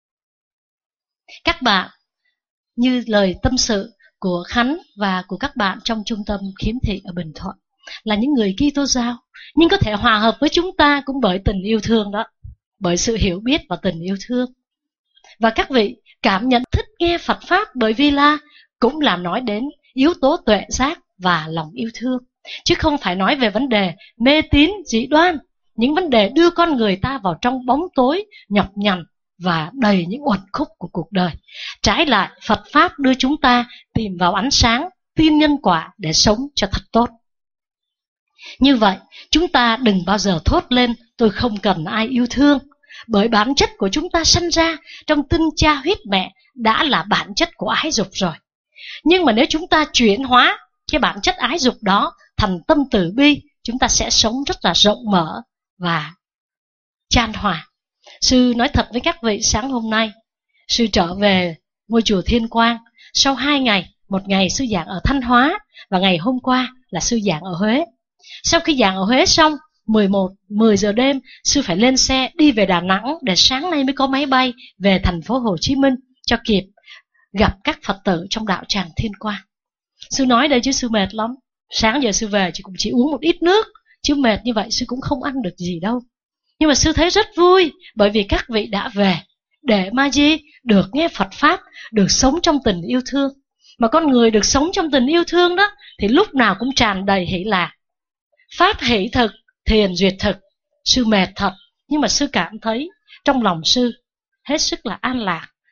Các bạn, như lời tâm sự của Khánh và của các bạn trong trung tâm khiếm thị ở Bình Thuận, là những người Kitô giáo, nhưng có thể hòa hợp với chúng ta cũng bởi tình yêu thương đó, bởi sự hiểu biết và tình yêu thương. Và các vị cảm nhận thích nghe Phật Pháp bởi vì là cũng làm nói đến yếu tố tuệ giác và lòng yêu thương, chứ không phải nói về vấn đề mê tín dị đoan, những vấn đề đưa con người ta vào trong bóng tối, nhọc nhằn và đầy những uẩn khúc của cuộc đời. Trái lại, Phật Pháp đưa chúng ta tìm vào ánh sáng, tin nhân quả để sống cho thật tốt. Như vậy, chúng ta đừng bao giờ thốt lên tôi không cần ai yêu thương, bởi bản chất của chúng ta sinh ra trong tinh cha huyết mẹ đã là bản chất của ái dục rồi. Nhưng mà nếu chúng ta chuyển hóa cái bản chất ái dục đó thành tâm từ bi, chúng ta sẽ sống rất là rộng mở và chan hòa. Sư nói thật với các vị, sáng hôm nay sư trở về ngôi chùa Thiên Quang sau hai ngày. Một ngày sư giảng ở Thanh Hóa và ngày hôm qua là sư giảng ở Huế. Sau khi giảng ở Huế xong, mười một, mười giờ đêm sư phải lên xe đi về Đà Nẵng để sáng nay mới có máy bay về thành phố Hồ Chí Minh cho kịp gặp các Phật tử trong đạo tràng Thiên Quang. Sư nói đây chứ sư mệt lắm. Sáng giờ sư về chỉ cũng chỉ uống một ít nước, chứ mệt như vậy sư cũng không ăn được gì đâu. Nhưng mà sư thấy rất vui, bởi vì các vị đã về để mà gì? Được nghe Phật Pháp, được sống trong tình yêu thương. Mà con người được sống trong tình yêu thương đó thì lúc nào cũng tràn đầy hỷ lạc. Pháp hỷ thực, thiền duyệt thực. Sư mệt thật, nhưng mà sư cảm thấy trong lòng sư hết sức là an lạc,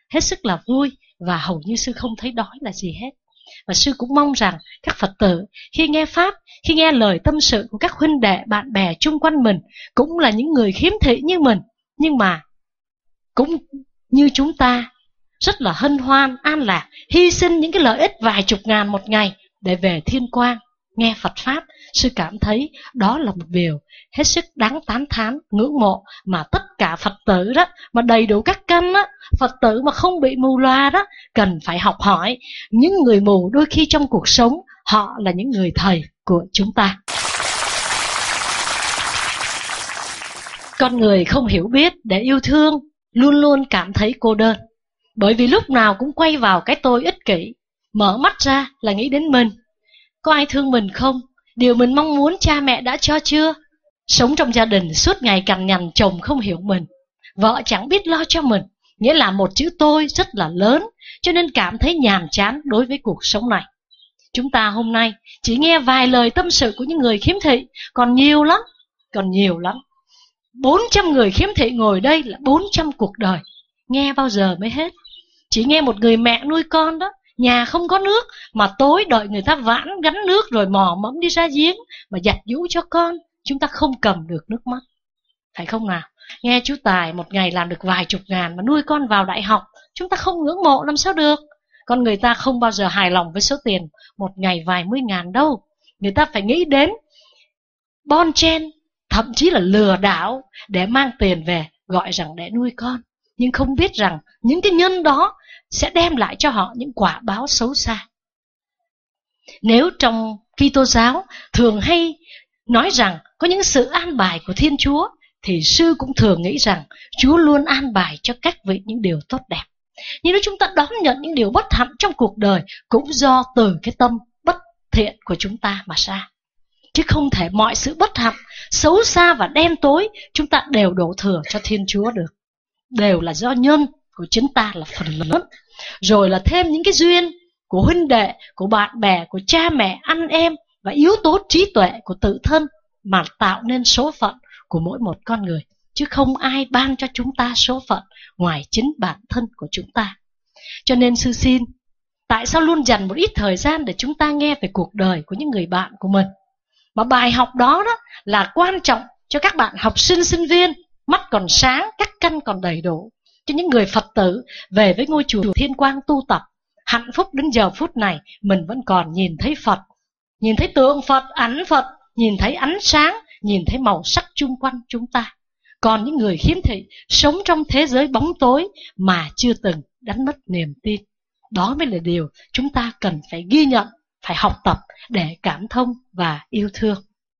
hết sức là vui, và hầu như sư không thấy đói là gì hết. Và sư cũng mong rằng các Phật tử khi nghe Pháp, khi nghe lời tâm sự của các huynh đệ, bạn bè chung quanh mình, cũng là những người khiếm thị như mình, nhưng mà cũng như chúng ta, rất là hân hoan, an lạc, hy sinh những cái lợi ích vài chục ngàn một ngày để về thiên quang, nghe Phật Pháp. Sư cảm thấy đó là một điều hết sức đáng tán thán, ngưỡng mộ, mà tất cả Phật tử đó, mà đầy đủ các căn đó, Phật tử mà không bị mù loa đó, cần phải học hỏi. Những người mù đôi khi trong cuộc sống, họ là những người thầy của chúng ta. Con người không hiểu biết để yêu thương, luôn luôn cảm thấy cô đơn, bởi vì lúc nào cũng quay vào cái tôi ích kỷ. Mở mắt ra là nghĩ đến mình. Có ai thương mình không? Điều mình mong muốn cha mẹ đã cho chưa? Sống trong gia đình suốt ngày cằn nhằn, chồng không hiểu mình, vợ chẳng biết lo cho mình, nghĩa là một chữ tôi rất là lớn, cho nên cảm thấy nhàm chán đối với cuộc sống này. Chúng ta hôm nay chỉ nghe vài lời tâm sự của những người khiếm thị, còn nhiều lắm, còn nhiều lắm. bốn trăm người khiếm thị ngồi đây là bốn trăm cuộc đời, nghe bao giờ mới hết. Chỉ nghe một người mẹ nuôi con đó, nhà không có nước, mà tối đợi người ta vãn gánh nước rồi mò mẫm đi ra giếng mà giặt giũ cho con. Chúng ta không cầm được nước mắt, phải không nào? Nghe chú Tài một ngày làm được vài chục ngàn mà nuôi con vào đại học, chúng ta không ngưỡng mộ làm sao được? Con người ta không bao giờ hài lòng với số tiền một ngày vài mươi ngàn đâu. Người ta phải nghĩ đến bon chen, thậm chí là lừa đảo để mang tiền về, gọi rằng để nuôi con, nhưng không biết rằng những cái nhân đó sẽ đem lại cho họ những quả báo xấu xa. Nếu trong Kitô giáo thường hay nói rằng có những sự an bài của Thiên Chúa, thì sư cũng thường nghĩ rằng Chúa luôn an bài cho các vị những điều tốt đẹp. Nhưng nếu chúng ta đón nhận những điều bất hạnh trong cuộc đời, cũng do từ cái tâm bất thiện của chúng ta mà ra. Chứ không thể mọi sự bất hạnh, xấu xa và đen tối chúng ta đều đổ thừa cho Thiên Chúa được. Đều là do nhân của chúng ta là phần lớn. Rồi là thêm những cái duyên của huynh đệ, của bạn bè, của cha mẹ, anh em, và yếu tố trí tuệ của tự thân mà tạo nên số phận của mỗi một con người. Chứ không ai ban cho chúng ta số phận ngoài chính bản thân của chúng ta. Cho nên sư xin, tại sao luôn dành một ít thời gian để chúng ta nghe về cuộc đời của những người bạn của mình? Mà bài học đó, đó là quan trọng cho các bạn học sinh, sinh viên, mắt còn sáng, các căn còn đầy đủ. Cho những người Phật tử về với ngôi chùa Thiên Quang tu tập, hạnh phúc đến giờ phút này mình vẫn còn nhìn thấy Phật, nhìn thấy tượng Phật, ảnh Phật, nhìn thấy ánh sáng, nhìn thấy màu sắc chung quanh chúng ta. Còn những người khiếm thị sống trong thế giới bóng tối mà chưa từng đánh mất niềm tin. Đó mới là điều chúng ta cần phải ghi nhận, phải học tập để cảm thông và yêu thương.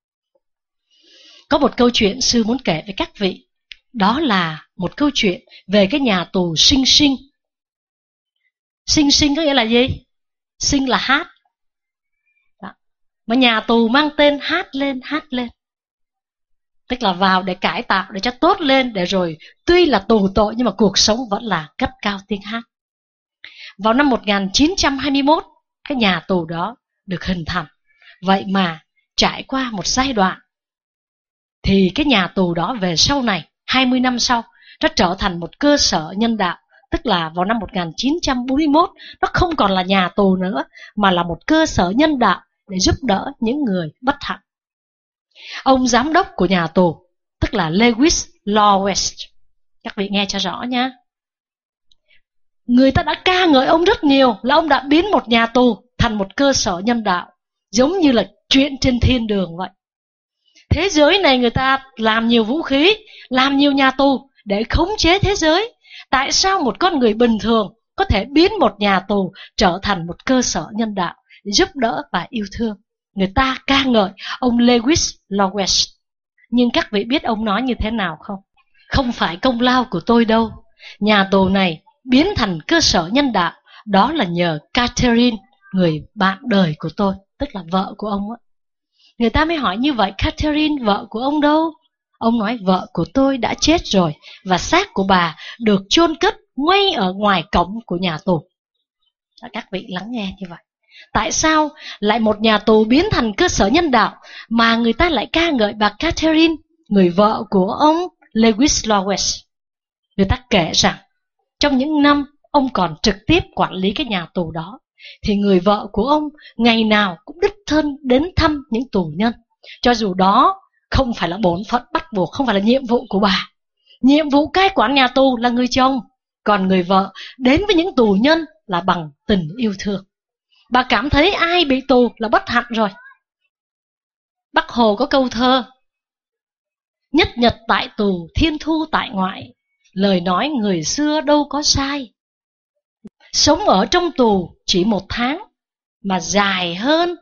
Có một câu chuyện sư muốn kể với các vị. Đó là một câu chuyện về cái nhà tù Sinh Sinh. Sinh Sinh có nghĩa là gì? Sinh là hát. Đó. Mà nhà tù mang tên hát lên, hát lên. Tức là vào để cải tạo, để cho tốt lên, để rồi tuy là tù tội nhưng mà cuộc sống vẫn là cất cao tiếng hát. Vào năm một nghìn chín trăm hai mươi mốt, cái nhà tù đó được hình thành. Vậy mà trải qua một giai đoạn, thì cái nhà tù đó về sau này, hai mươi năm sau, nó trở thành một cơ sở nhân đạo. Tức là vào năm một nghìn chín trăm bốn mươi mốt, nó không còn là nhà tù nữa, mà là một cơ sở nhân đạo để giúp đỡ những người bất hạnh. Ông giám đốc của nhà tù, tức là Lewis Lawrence, các vị nghe cho rõ nha. Người ta đã ca ngợi ông rất nhiều, là ông đã biến một nhà tù thành một cơ sở nhân đạo, giống như là chuyện trên thiên đường vậy. Thế giới này người ta làm nhiều vũ khí, làm nhiều nhà tù để khống chế thế giới. Tại sao một con người bình thường có thể biến một nhà tù trở thành một cơ sở nhân đạo để giúp đỡ và yêu thương? Người ta ca ngợi ông Lewis Lawrence. Nhưng các vị biết ông nói như thế nào không? Không phải công lao của tôi đâu. Nhà tù này biến thành cơ sở nhân đạo, đó là nhờ Catherine, người bạn đời của tôi, tức là vợ của ông á. Người ta mới hỏi như vậy, Catherine vợ của ông đâu? Ông nói vợ của tôi đã chết rồi, và xác của bà được chôn cất ngay ở ngoài cổng của nhà tù. Đó, các vị lắng nghe như vậy. Tại sao lại một nhà tù biến thành cơ sở nhân đạo mà người ta lại ca ngợi bà Catherine, người vợ của ông Lewis Lawrence? Người ta kể rằng trong những năm ông còn trực tiếp quản lý cái nhà tù đó, thì người vợ của ông ngày nào cũng đích thân đến thăm những tù nhân, cho dù đó không phải là bổn phận bắt buộc, không phải là nhiệm vụ của bà. Nhiệm vụ cai quản nhà tù là người chồng, còn người vợ đến với những tù nhân là bằng tình yêu thương. Bà cảm thấy ai bị tù là bất hạnh rồi. Bác Hồ có câu thơ: nhất nhật tại tù, thiên thu tại ngoại. Lời nói người xưa đâu có sai. Sống ở trong tù chỉ một tháng, mà dài hơn,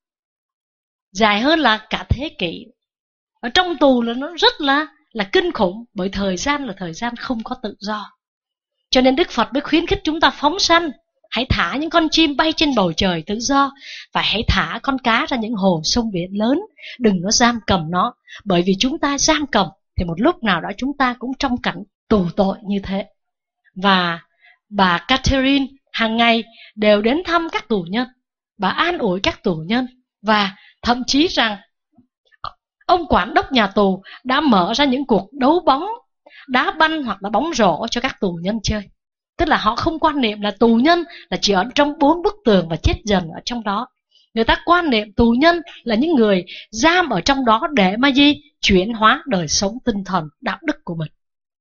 dài hơn là cả thế kỷ. Ở trong tù là nó rất là là kinh khủng, bởi thời gian là thời gian không có tự do. Cho nên Đức Phật mới khuyến khích chúng ta phóng sanh. Hãy thả những con chim bay trên bầu trời tự do, và hãy thả con cá ra những hồ sông biển lớn. Đừng có giam cầm nó, bởi vì chúng ta giam cầm thì một lúc nào đó chúng ta cũng trong cảnh tù tội như thế. Và bà Catherine hàng ngày đều đến thăm các tù nhân, bà an ủi các tù nhân, và thậm chí rằng ông quản đốc nhà tù đã mở ra những cuộc đấu bóng, đá banh hoặc là bóng rổ cho các tù nhân chơi. Tức là họ không quan niệm là tù nhân là chỉ ở trong bốn bức tường và chết dần ở trong đó. Người ta quan niệm tù nhân là những người giam ở trong đó để mà gì? Chuyển hóa đời sống tinh thần, đạo đức của mình.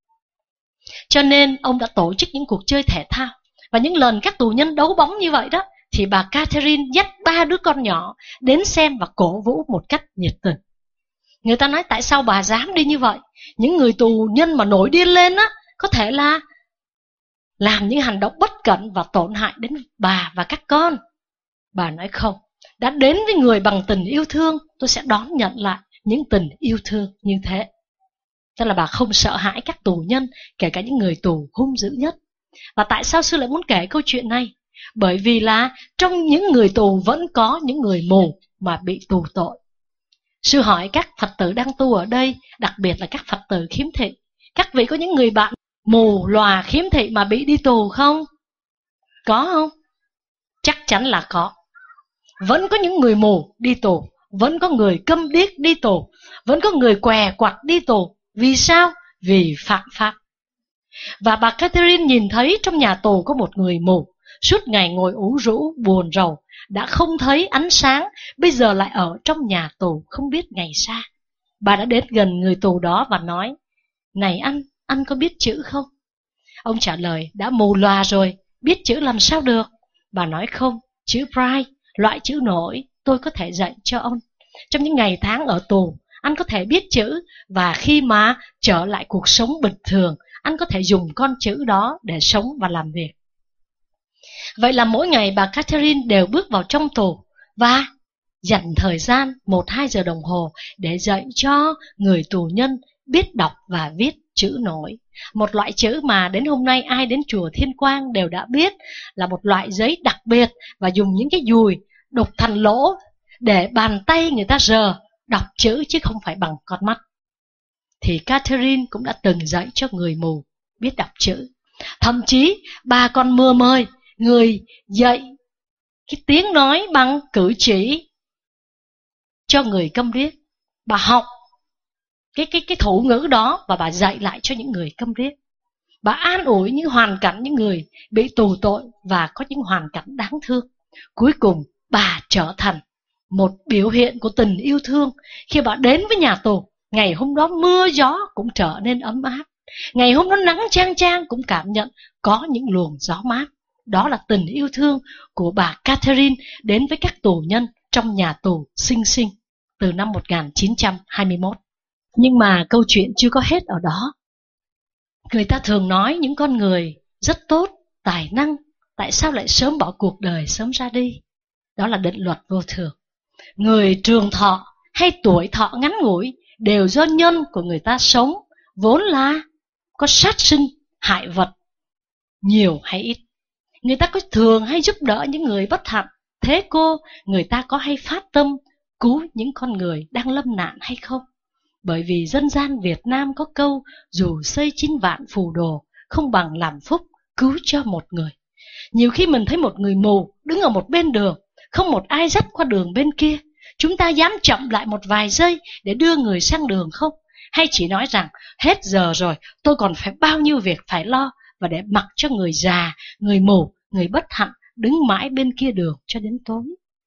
Cho nên ông đã tổ chức những cuộc chơi thể thao. Và những lần các tù nhân đấu bóng như vậy đó, thì bà Catherine dắt ba đứa con nhỏ đến xem và cổ vũ một cách nhiệt tình. Người ta nói tại sao bà dám đi như vậy? Những người tù nhân mà nổi điên lên á, có thể là làm những hành động bất cẩn và tổn hại đến bà và các con. Bà nói không, đã đến với người bằng tình yêu thương, tôi sẽ đón nhận lại những tình yêu thương như thế. Tức là bà không sợ hãi các tù nhân, kể cả những người tù hung dữ nhất. Và tại sao sư lại muốn kể câu chuyện này? Bởi vì là trong những người tù vẫn có những người mù mà bị tù tội. Sư hỏi các Phật tử đang tu ở đây, đặc biệt là các Phật tử khiếm thị, các vị có những người bạn mù lòa khiếm thị mà bị đi tù không? Có không? Chắc chắn là có. Vẫn có những người mù đi tù, vẫn có người câm điếc đi tù, vẫn có người què quặt đi tù. Vì sao? Vì phạm pháp. Và bà Catherine nhìn thấy trong nhà tù có một người mù, suốt ngày ngồi ủ rũ buồn rầu, đã không thấy ánh sáng, bây giờ lại ở trong nhà tù không biết ngày xa. Bà đã đến gần người tù đó và nói: này anh, anh có biết chữ không? Ông trả lời: đã mù lòa rồi, biết chữ làm sao được. Bà nói: không, chữ Braille, loại chữ nổi, tôi có thể dạy cho ông. Trong những ngày tháng ở tù, anh có thể biết chữ, và khi mà trở lại cuộc sống bình thường, anh có thể dùng con chữ đó để sống và làm việc. Vậy là mỗi ngày bà Catherine đều bước vào trong tù và dành thời gian một hai giờ đồng hồ để dạy cho người tù nhân biết đọc và viết chữ nổi. Một loại chữ mà đến hôm nay ai đến chùa Thiên Quang đều đã biết là một loại giấy đặc biệt, và dùng những cái dùi đục thành lỗ để bàn tay người ta rờ đọc chữ chứ không phải bằng con mắt. Thì Catherine cũng đã từng dạy cho người mù biết đọc chữ. Thậm chí bà còn mưa mời người dạy cái tiếng nói bằng cử chỉ cho người câm điếc. Bà học cái, cái, cái thủ ngữ đó và bà dạy lại cho những người câm điếc. Bà an ủi những hoàn cảnh những người bị tù tội và có những hoàn cảnh đáng thương. Cuối cùng bà trở thành một biểu hiện của tình yêu thương. Khi bà đến với nhà tù, ngày hôm đó mưa gió cũng trở nên ấm áp, ngày hôm đó nắng chang chang cũng cảm nhận có những luồng gió mát. Đó là tình yêu thương của bà Catherine đến với các tù nhân trong nhà tù Sinh Sinh từ năm một nghìn chín trăm hai mươi mốt. Nhưng mà câu chuyện chưa có hết ở đó. Người ta thường nói những con người rất tốt, tài năng, tại sao lại sớm bỏ cuộc đời, sớm ra đi? Đó là định luật vô thường. Người trường thọ hay tuổi thọ ngắn ngủi đều do nhân của người ta sống vốn là có sát sinh, hại vật, nhiều hay ít. Người ta có thường hay giúp đỡ những người bất hạnh, thế cô, người ta có hay phát tâm cứu những con người đang lâm nạn hay không? Bởi vì dân gian Việt Nam có câu: dù xây chín vạn phù đồ, không bằng làm phúc cứu cho một người. Nhiều khi mình thấy một người mù đứng ở một bên đường, không một ai dắt qua đường bên kia, chúng ta dám chậm lại một vài giây để đưa người sang đường không? Hay chỉ nói rằng hết giờ rồi, tôi còn phải bao nhiêu việc phải lo, và để mặc cho người già, người mù, người bất hạnh đứng mãi bên kia đường cho đến tối.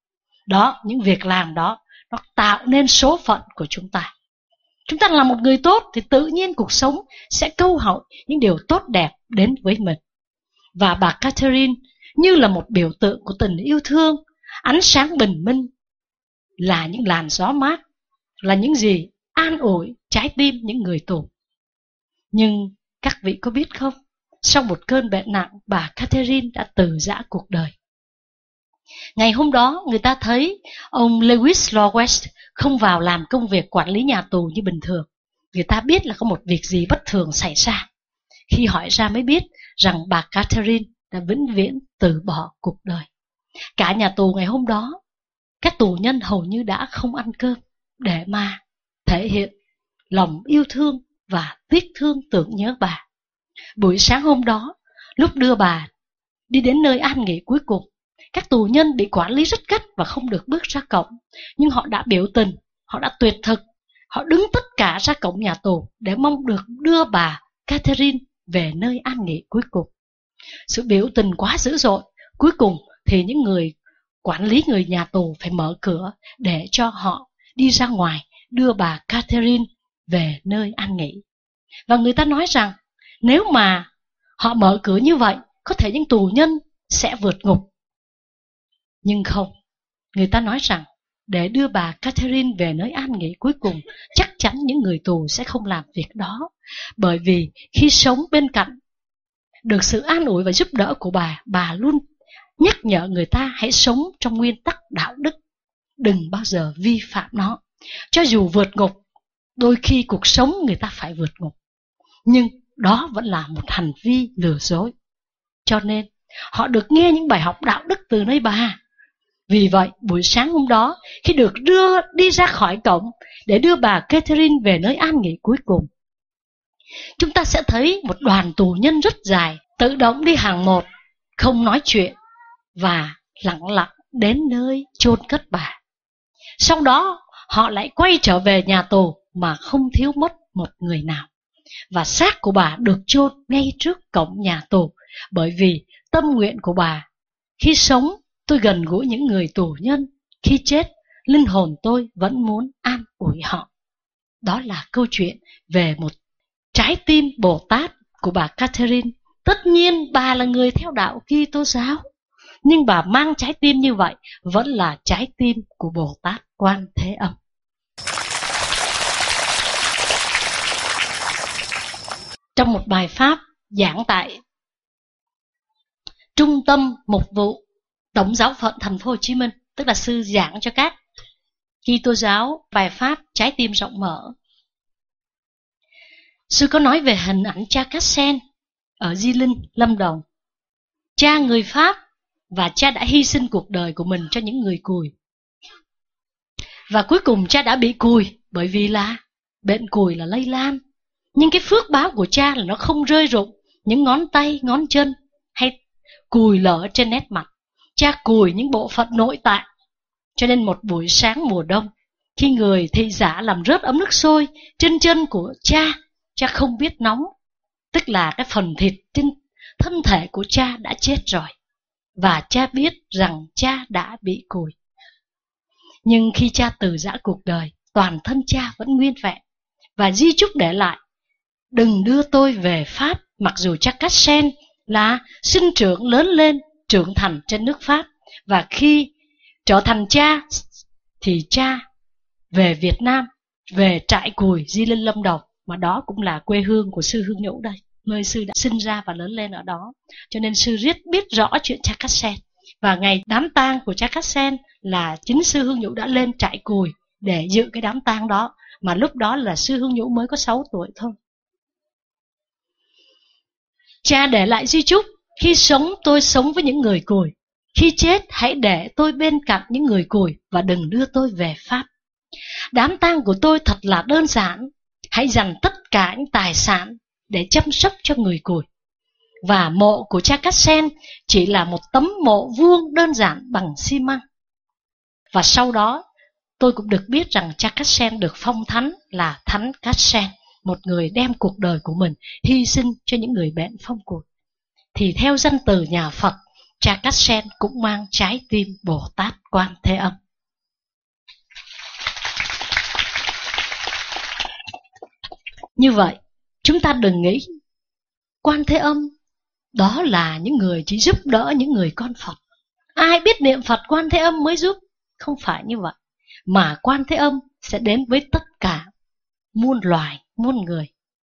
Đó, những việc làm đó, nó tạo nên số phận của chúng ta. Chúng ta là một người tốt thì tự nhiên cuộc sống sẽ câu hậu những điều tốt đẹp đến với mình. Và bà Catherine như là một biểu tượng của tình yêu thương, ánh sáng bình minh, là những làn gió mát, là những gì an ủi trái tim những người tù. Nhưng các vị có biết không, sau một cơn bệnh nặng, bà Catherine đã từ giã cuộc đời. Ngày hôm đó, người ta thấy ông Lewis Lawrence không vào làm công việc quản lý nhà tù như bình thường. Người ta biết là có một việc gì bất thường xảy ra. Khi hỏi ra mới biết rằng bà Catherine đã vĩnh viễn từ bỏ cuộc đời. Cả nhà tù ngày hôm đó, các tù nhân hầu như đã không ăn cơm để mà thể hiện lòng yêu thương và tiếc thương tưởng nhớ bà. Buổi sáng hôm đó, lúc đưa bà đi đến nơi an nghỉ cuối cùng, các tù nhân bị quản lý rất gắt và không được bước ra cổng. Nhưng họ đã biểu tình, họ đã tuyệt thực, họ đứng tất cả ra cổng nhà tù để mong được đưa bà Catherine về nơi an nghỉ cuối cùng. Sự biểu tình quá dữ dội, cuối cùng thì những người quản lý người nhà tù phải mở cửa để cho họ đi ra ngoài đưa bà Catherine về nơi an nghỉ. Và người ta nói rằng nếu mà họ mở cửa như vậy, có thể những tù nhân sẽ vượt ngục. Nhưng không, người ta nói rằng để đưa bà Catherine về nơi an nghỉ cuối cùng, chắc chắn những người tù sẽ không làm việc đó. Bởi vì khi sống bên cạnh được sự an ủi và giúp đỡ của bà, bà luôn nhắc nhở người ta hãy sống trong nguyên tắc đạo đức, đừng bao giờ vi phạm nó. Cho dù vượt ngục, đôi khi cuộc sống người ta phải vượt ngục, nhưng đó vẫn là một hành vi lừa dối. Cho nên họ được nghe những bài học đạo đức từ nơi bà. Vì vậy, buổi sáng hôm đó, khi được đưa đi ra khỏi cổng để đưa bà Catherine về nơi an nghỉ cuối cùng, chúng ta sẽ thấy một đoàn tù nhân rất dài tự động đi hàng một, không nói chuyện và lặng lặng đến nơi chôn cất bà. Sau đó họ lại quay trở về nhà tù mà không thiếu mất một người nào. Và xác của bà được chôn ngay trước cổng nhà tù, bởi vì tâm nguyện của bà: khi sống tôi gần gũi những người tù nhân, khi chết linh hồn tôi vẫn muốn an ủi họ. Đó là câu chuyện về một trái tim Bồ Tát của bà Catherine. Tất nhiên bà là người theo đạo Kitô giáo, nhưng bà mang trái tim như vậy vẫn là trái tim của Bồ Tát Quan Thế Âm. Trong một bài pháp giảng tại Trung tâm Mục vụ Tổng giáo phận Thành phố Hồ Chí Minh, tức là sư giảng cho các Kitô giáo bài pháp Trái tim rộng mở, sư có nói về hình ảnh cha Cassen ở Di Linh, Lâm Đồng. Cha người Pháp và cha đã hy sinh cuộc đời của mình cho những người cùi. Và cuối cùng cha đã bị cùi bởi vì là bệnh cùi là lây lan. Nhưng cái phước báo của cha là nó không rơi rụng những ngón tay, ngón chân hay cùi lở trên nét mặt. Cha cùi những bộ phận nội tạng. Cho nên một buổi sáng mùa đông, khi người thị giả làm rớt ấm nước sôi trên chân của cha, cha không biết nóng, tức là cái phần thịt trên thân thể của cha đã chết rồi. Và cha biết rằng cha đã bị cùi. Nhưng khi cha từ giã cuộc đời, toàn thân cha vẫn nguyên vẹn. Và di chúc để lại: đừng đưa tôi về Pháp. Mặc dù cha Cassen là sinh trưởng lớn lên, trưởng thành trên nước Pháp. Và khi trở thành cha thì cha về Việt Nam, về trại cùi Di Linh, Lâm Đồng, mà đó cũng là quê hương của sư Hương Nhũ đây, nơi sư đã sinh ra và lớn lên ở đó. Cho nên sư rất biết rõ chuyện cha Cassen. Và ngày đám tang của cha Cassen là chính sư Hương Nhũ đã lên trại cùi để dự cái đám tang đó, mà lúc đó là sư Hương Nhũ mới có sáu tuổi thôi. Cha để lại di chúc: khi sống tôi sống với những người cùi, khi chết hãy để tôi bên cạnh những người cùi và đừng đưa tôi về Pháp. Đám tang của tôi thật là đơn giản, hãy dành tất cả những tài sản để chăm sóc cho người cùi. Và mộ của cha Cassen chỉ là một tấm mộ vuông đơn giản bằng xi măng. Và sau đó tôi cũng được biết rằng cha Cassen được phong thánh là Thánh Cassen, một người đem cuộc đời của mình hy sinh cho những người bệnh phong cùi. thì theo danh từ nhà Phật, cha Cát Sen cũng mang trái tim Bồ Tát Quan Thế Âm. Như vậy, chúng ta đừng nghĩ Quan Thế Âm đó là những người chỉ giúp đỡ những người con Phật. Ai biết niệm Phật Quan Thế Âm mới giúp. Không phải như vậy. Mà Quan Thế Âm sẽ đến với tất cả muôn loài, muôn người.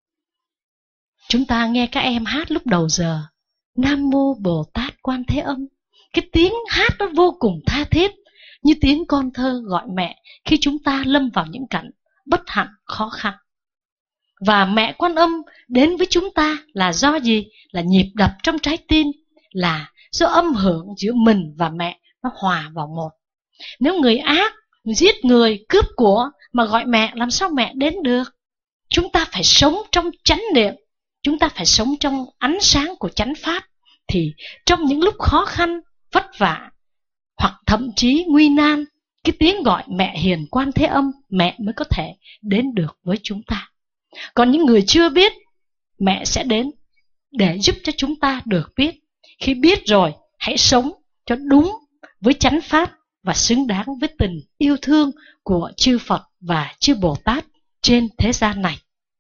Chúng ta nghe các em hát lúc đầu giờ, Nam Mô Bồ Tát Quan Thế Âm. Cái tiếng hát nó vô cùng tha thiết, như tiếng con thơ gọi mẹ khi chúng ta lâm vào những cảnh bất hạnh, khó khăn. Và mẹ Quan Âm đến với chúng ta là do gì? Là nhịp đập trong trái tim, là do âm hưởng giữa mình và mẹ nó hòa vào một. Nếu người ác, giết người, cướp của mà gọi mẹ, làm sao mẹ đến được? Chúng ta phải sống trong chánh niệm, chúng ta phải sống trong ánh sáng của chánh pháp. Thì trong những lúc khó khăn, vất vả, hoặc thậm chí nguy nan, cái tiếng gọi mẹ hiền Quan Thế Âm, mẹ mới có thể đến được với chúng ta. Còn những người chưa biết, mẹ sẽ đến để giúp cho chúng ta được biết. Khi biết rồi, hãy sống cho đúng với chánh pháp và xứng đáng với tình yêu thương của chư Phật và chư Bồ Tát trên thế gian này.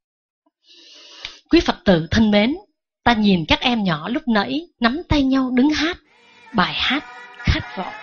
Quý Phật tử thân mến, ta nhìn các em nhỏ lúc nãy nắm tay nhau đứng hát bài hát khát vọng,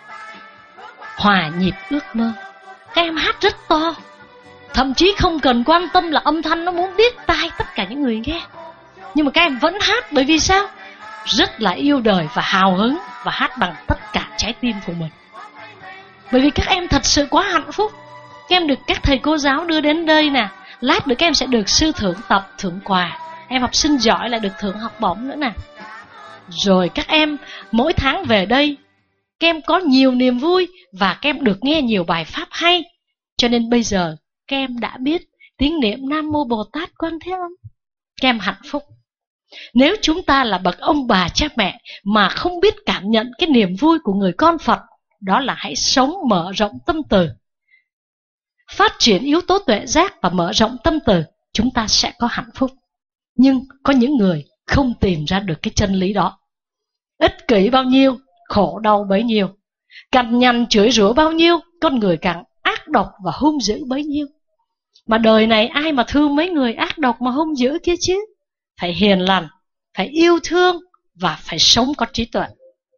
hòa nhịp ước mơ. Các em hát rất to, thậm chí không cần quan tâm là âm thanh nó muốn điếc tai tất cả những người nghe. Nhưng mà các em vẫn hát, bởi vì sao? Rất là yêu đời và hào hứng, và hát bằng tất cả trái tim của mình. Bởi vì các em thật sự quá hạnh phúc. Các em được các thầy cô giáo đưa đến đây nè, lát nữa các em sẽ được sư thưởng tập, thưởng quà. Em học sinh giỏi lại được thưởng học bổng nữa nè. Rồi các em mỗi tháng về đây, các em có nhiều niềm vui và các em được nghe nhiều bài pháp hay. Cho nên bây giờ các em đã biết tiếng niệm Nam Mô Bồ Tát Quan Thế Âm. Các em hạnh phúc. Nếu chúng ta là bậc ông bà cha mẹ mà không biết cảm nhận cái niềm vui của người con Phật, đó là hãy sống mở rộng tâm từ, phát triển yếu tố tuệ giác và mở rộng tâm từ, chúng ta sẽ có hạnh phúc. Nhưng có những người không tìm ra được cái chân lý đó. Ích kỷ bao nhiêu, khổ đau bấy nhiêu. Cằn nhằn chửi rủa bao nhiêu, con người càng ác độc và hung dữ bấy nhiêu. Mà đời này ai mà thương mấy người ác độc mà hung dữ kia chứ? Phải hiền lành, phải yêu thương và phải sống có trí tuệ.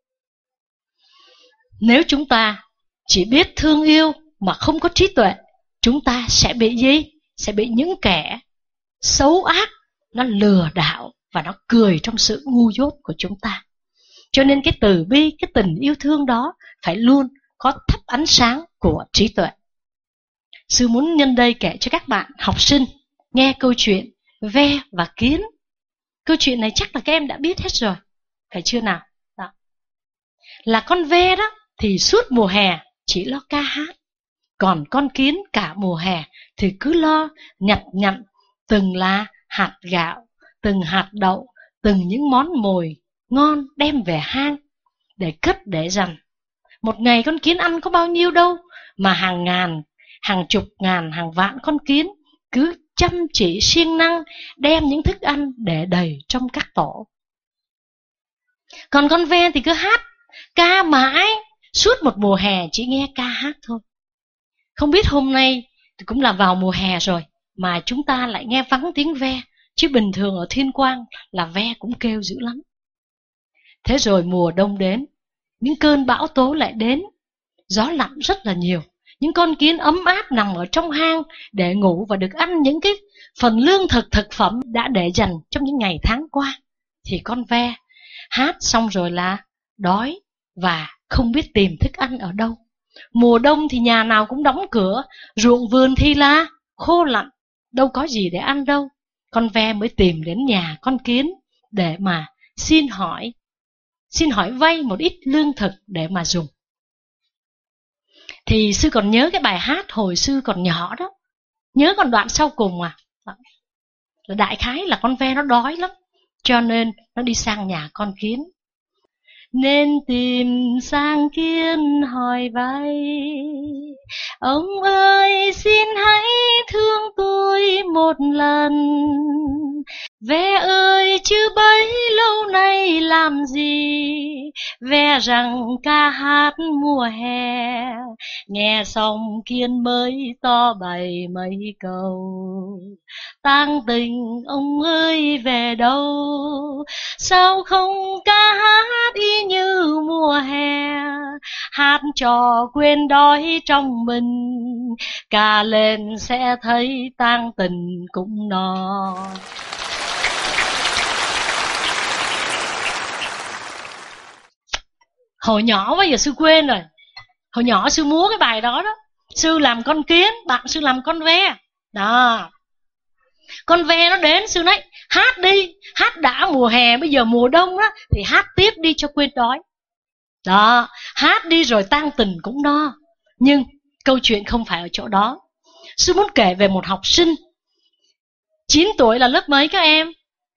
Nếu chúng ta chỉ biết thương yêu mà không có trí tuệ, chúng ta sẽ bị gì? Sẽ bị những kẻ xấu ác nó lừa đảo và nó cười trong sự ngu dốt của chúng ta. Cho nên cái từ bi, cái tình yêu thương đó phải luôn có thắp ánh sáng của trí tuệ. Sư muốn nhân đây kể cho các bạn học sinh nghe câu chuyện ve và kiến. Câu chuyện này chắc là các em đã biết hết rồi, phải chưa nào? Đó. Là con ve đó thì suốt mùa hè chỉ lo ca hát, còn con kiến cả mùa hè thì cứ lo nhặt nhặn từng là hạt gạo, từng hạt đậu, từng những món mồi ngon đem về hang để cất để dành. Một ngày con kiến ăn có bao nhiêu đâu, mà hàng ngàn, hàng chục ngàn, hàng vạn con kiến cứ chăm chỉ siêng năng đem những thức ăn để đầy trong các tổ. Còn con ve thì cứ hát, ca mãi, suốt một mùa hè chỉ nghe ca hát thôi. Không biết hôm nay thì cũng là vào mùa hè rồi mà chúng ta lại nghe vắng tiếng ve, chứ bình thường ở Thiên Quang là ve cũng kêu dữ lắm. Thế rồi mùa đông đến, những cơn bão tố lại đến, gió lạnh rất là nhiều. Những con kiến ấm áp nằm ở trong hang để ngủ và được ăn những cái phần lương thực thực phẩm đã để dành trong những ngày tháng qua. Thì con ve hát xong rồi là đói và không biết tìm thức ăn ở đâu. Mùa đông thì nhà nào cũng đóng cửa, ruộng vườn thì là khô lạnh, đâu có gì để ăn đâu. Con ve mới tìm đến nhà con kiến để mà xin hỏi, xin hỏi vay một ít lương thực để mà dùng. Thì sư còn nhớ cái bài hát hồi sư còn nhỏ đó, nhớ còn đoạn sau cùng à. Đại khái là con ve nó đói lắm, cho nên nó đi sang nhà con kiến. Nên tìm sang kiến hỏi vay, ông ơi xin hãy thương tôi một lần. Ve ơi chứ bấy lâu nay làm gì, ve rằng ca hát mùa hè, nghe xong Kiên mới to bày mấy câu. Tang tình ông ơi về đâu, sao không ca hát y như mùa hè, hát cho quên đói trong mình, ca lên sẽ thấy tang tình cũng no. Hồi nhỏ bây giờ sư quên rồi. Hồi nhỏ sư múa cái bài đó đó. Sư làm con kiến, bạn sư làm con ve. Đó. Con ve nó đến, sư nói hát đi, hát đã mùa hè, bây giờ mùa đông đó thì hát tiếp đi cho quên đói. Đó, hát đi rồi tang tình cũng no. Nhưng câu chuyện không phải ở chỗ đó. Sư muốn kể về một học sinh chín tuổi, là lớp mấy các em?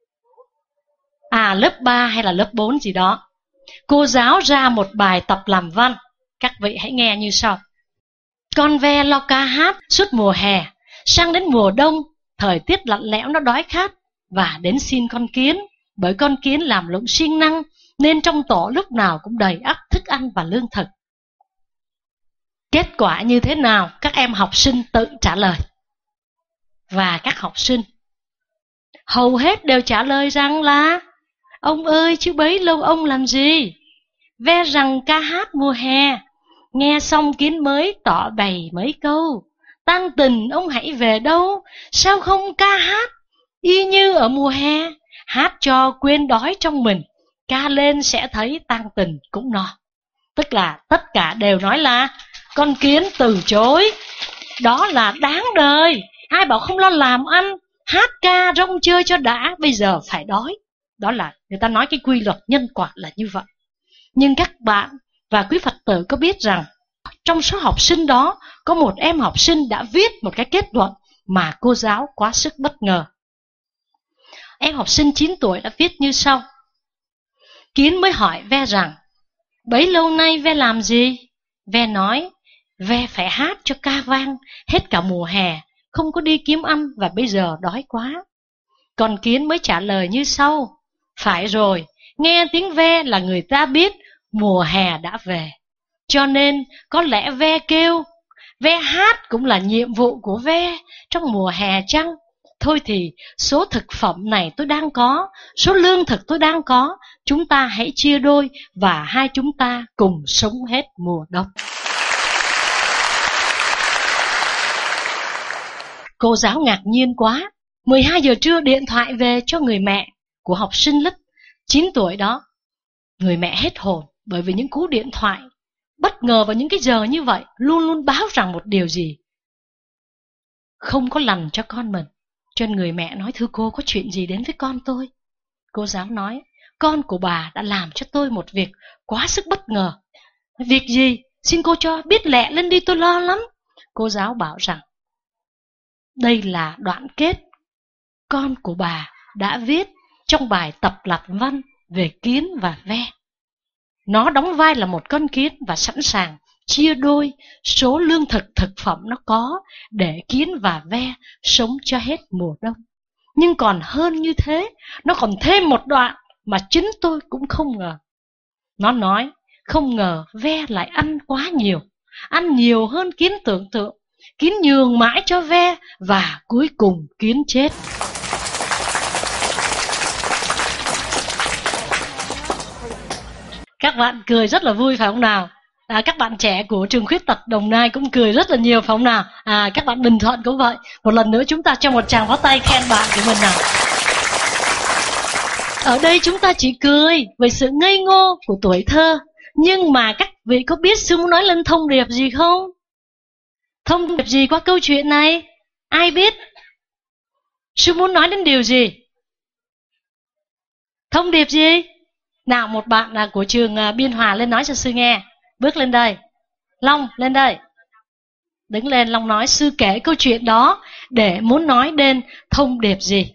À, lớp ba hay là lớp bốn gì đó. Cô giáo ra một bài tập làm văn. Các vị hãy nghe như sau. Con ve lo ca hát suốt mùa hè, sang đến mùa đông, thời tiết lạnh lẽo nó đói khát, và đến xin con kiến, bởi con kiến làm lụng siêng năng, nên trong tổ lúc nào cũng đầy ắp thức ăn và lương thực. Kết quả như thế nào? Các em học sinh tự trả lời. Và các học sinh hầu hết đều trả lời rằng là: ông ơi chứ bấy lâu ông làm gì, ve rằng ca hát mùa hè, nghe xong kiến mới tỏ bày mấy câu. Tang tình ông hãy về đâu, sao không ca hát y như ở mùa hè, hát cho quên đói trong mình, ca lên sẽ thấy tang tình cũng no. Tức là tất cả đều nói là con kiến từ chối. Đó là đáng đời. Ai bảo không lo làm ăn, hát ca rong chơi cho đã, bây giờ phải đói. Đó là người ta nói cái quy luật nhân quả là như vậy. Nhưng các bạn và quý Phật tử có biết rằng trong số học sinh đó có một em học sinh đã viết một cái kết luận mà cô giáo quá sức bất ngờ. Em học sinh chín tuổi đã viết như sau. Kiến mới hỏi ve rằng: bấy lâu nay ve làm gì? Ve nói: ve phải hát cho ca vang hết cả mùa hè, không có đi kiếm ăn và bây giờ đói quá. Còn kiến mới trả lời như sau. Phải rồi, nghe tiếng ve là người ta biết mùa hè đã về, cho nên có lẽ ve kêu. Ve hát cũng là nhiệm vụ của ve trong mùa hè chăng? Thôi thì số thực phẩm này tôi đang có, số lương thực tôi đang có, chúng ta hãy chia đôi và hai chúng ta cùng sống hết mùa đông. Cô giáo ngạc nhiên quá. mười hai giờ trưa điện thoại về cho người mẹ của học sinh lớp chín tuổi đó. Người mẹ hết hồn bởi vì những cú điện thoại bất ngờ vào những cái giờ như vậy luôn luôn báo rằng một điều gì không có lành cho con mình. Cho nên người mẹ nói: thưa cô, có chuyện gì đến với con tôi? Cô giáo nói: con của bà đã làm cho tôi một việc quá sức bất ngờ. Việc gì? Xin cô cho biết lẹ lên đi, tôi lo lắm. Cô giáo bảo rằng đây là đoạn kết con của bà đã viết trong bài tập lập văn về kiến và ve. Nó đóng vai là một con kiến và sẵn sàng chia đôi số lương thực thực phẩm nó có để kiến và ve sống cho hết mùa đông. Nhưng còn hơn như thế, nó còn thêm một đoạn mà chính tôi cũng không ngờ. Nó nói: không ngờ ve lại ăn quá nhiều, ăn nhiều hơn kiến tưởng tượng. Kiến nhường mãi cho ve và cuối cùng kiến chết. Các bạn cười rất là vui phải không nào? À, các bạn trẻ của trường khuyết tật Đồng Nai cũng cười rất là nhiều phải không nào? À, các bạn Bình Thuận cũng vậy. Một lần nữa chúng ta cho một tràng pháo tay khen bạn của mình nào. Ở đây chúng ta chỉ cười về sự ngây ngô của tuổi thơ. Nhưng mà các vị có biết sư muốn nói lên thông điệp gì không? Thông điệp gì qua câu chuyện này? Ai biết? Sư muốn nói đến điều gì? Thông điệp gì? Nào, một bạn là của trường Biên Hòa lên nói cho sư nghe. Bước lên đây. Long, lên đây. Đứng lên, Long nói sư kể câu chuyện đó để muốn nói đến thông điệp gì.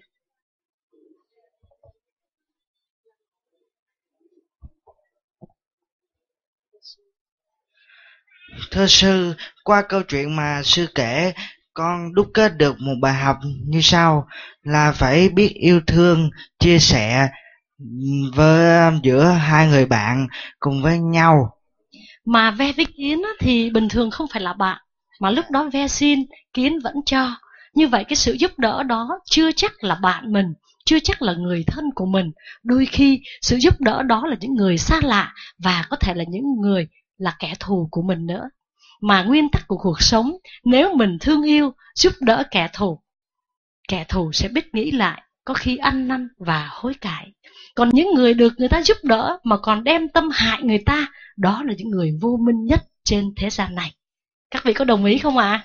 Thưa sư, qua câu chuyện mà sư kể, con đúc kết được một bài học như sau, là phải biết yêu thương, chia sẻ với giữa hai người bạn cùng với nhau. Mà ve với Kiến thì bình thường không phải là bạn, mà lúc đó ve xin, Kiến vẫn cho. Như vậy cái sự giúp đỡ đó chưa chắc là bạn mình, chưa chắc là người thân của mình. Đôi khi sự giúp đỡ đó là những người xa lạ, và có thể là những người là kẻ thù của mình nữa. Mà nguyên tắc của cuộc sống, nếu mình thương yêu, giúp đỡ kẻ thù, kẻ thù sẽ biết nghĩ lại, có khi ăn năn và hối cải. Còn những người được người ta giúp đỡ mà còn đem tâm hại người ta, đó là những người vô minh nhất trên thế gian này. Các vị có đồng ý không ạ? À?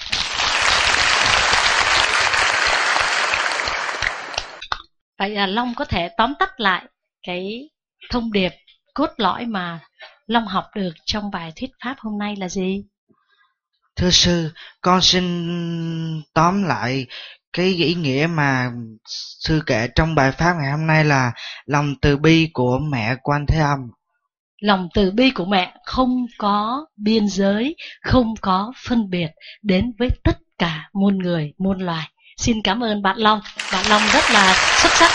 Vậy là Long có thể tóm tắt lại cái thông điệp cốt lõi mà Long học được trong bài thuyết pháp hôm nay là gì? Thưa sư, con xin tóm lại cái ý nghĩa mà sư kể trong bài pháp ngày hôm nay là lòng từ bi của mẹ Quan Thế Âm. Lòng từ bi của mẹ không có biên giới, không có phân biệt đến với tất cả muôn người, muôn loài. Xin cảm ơn bạn Long. Bạn Long rất là xuất sắc.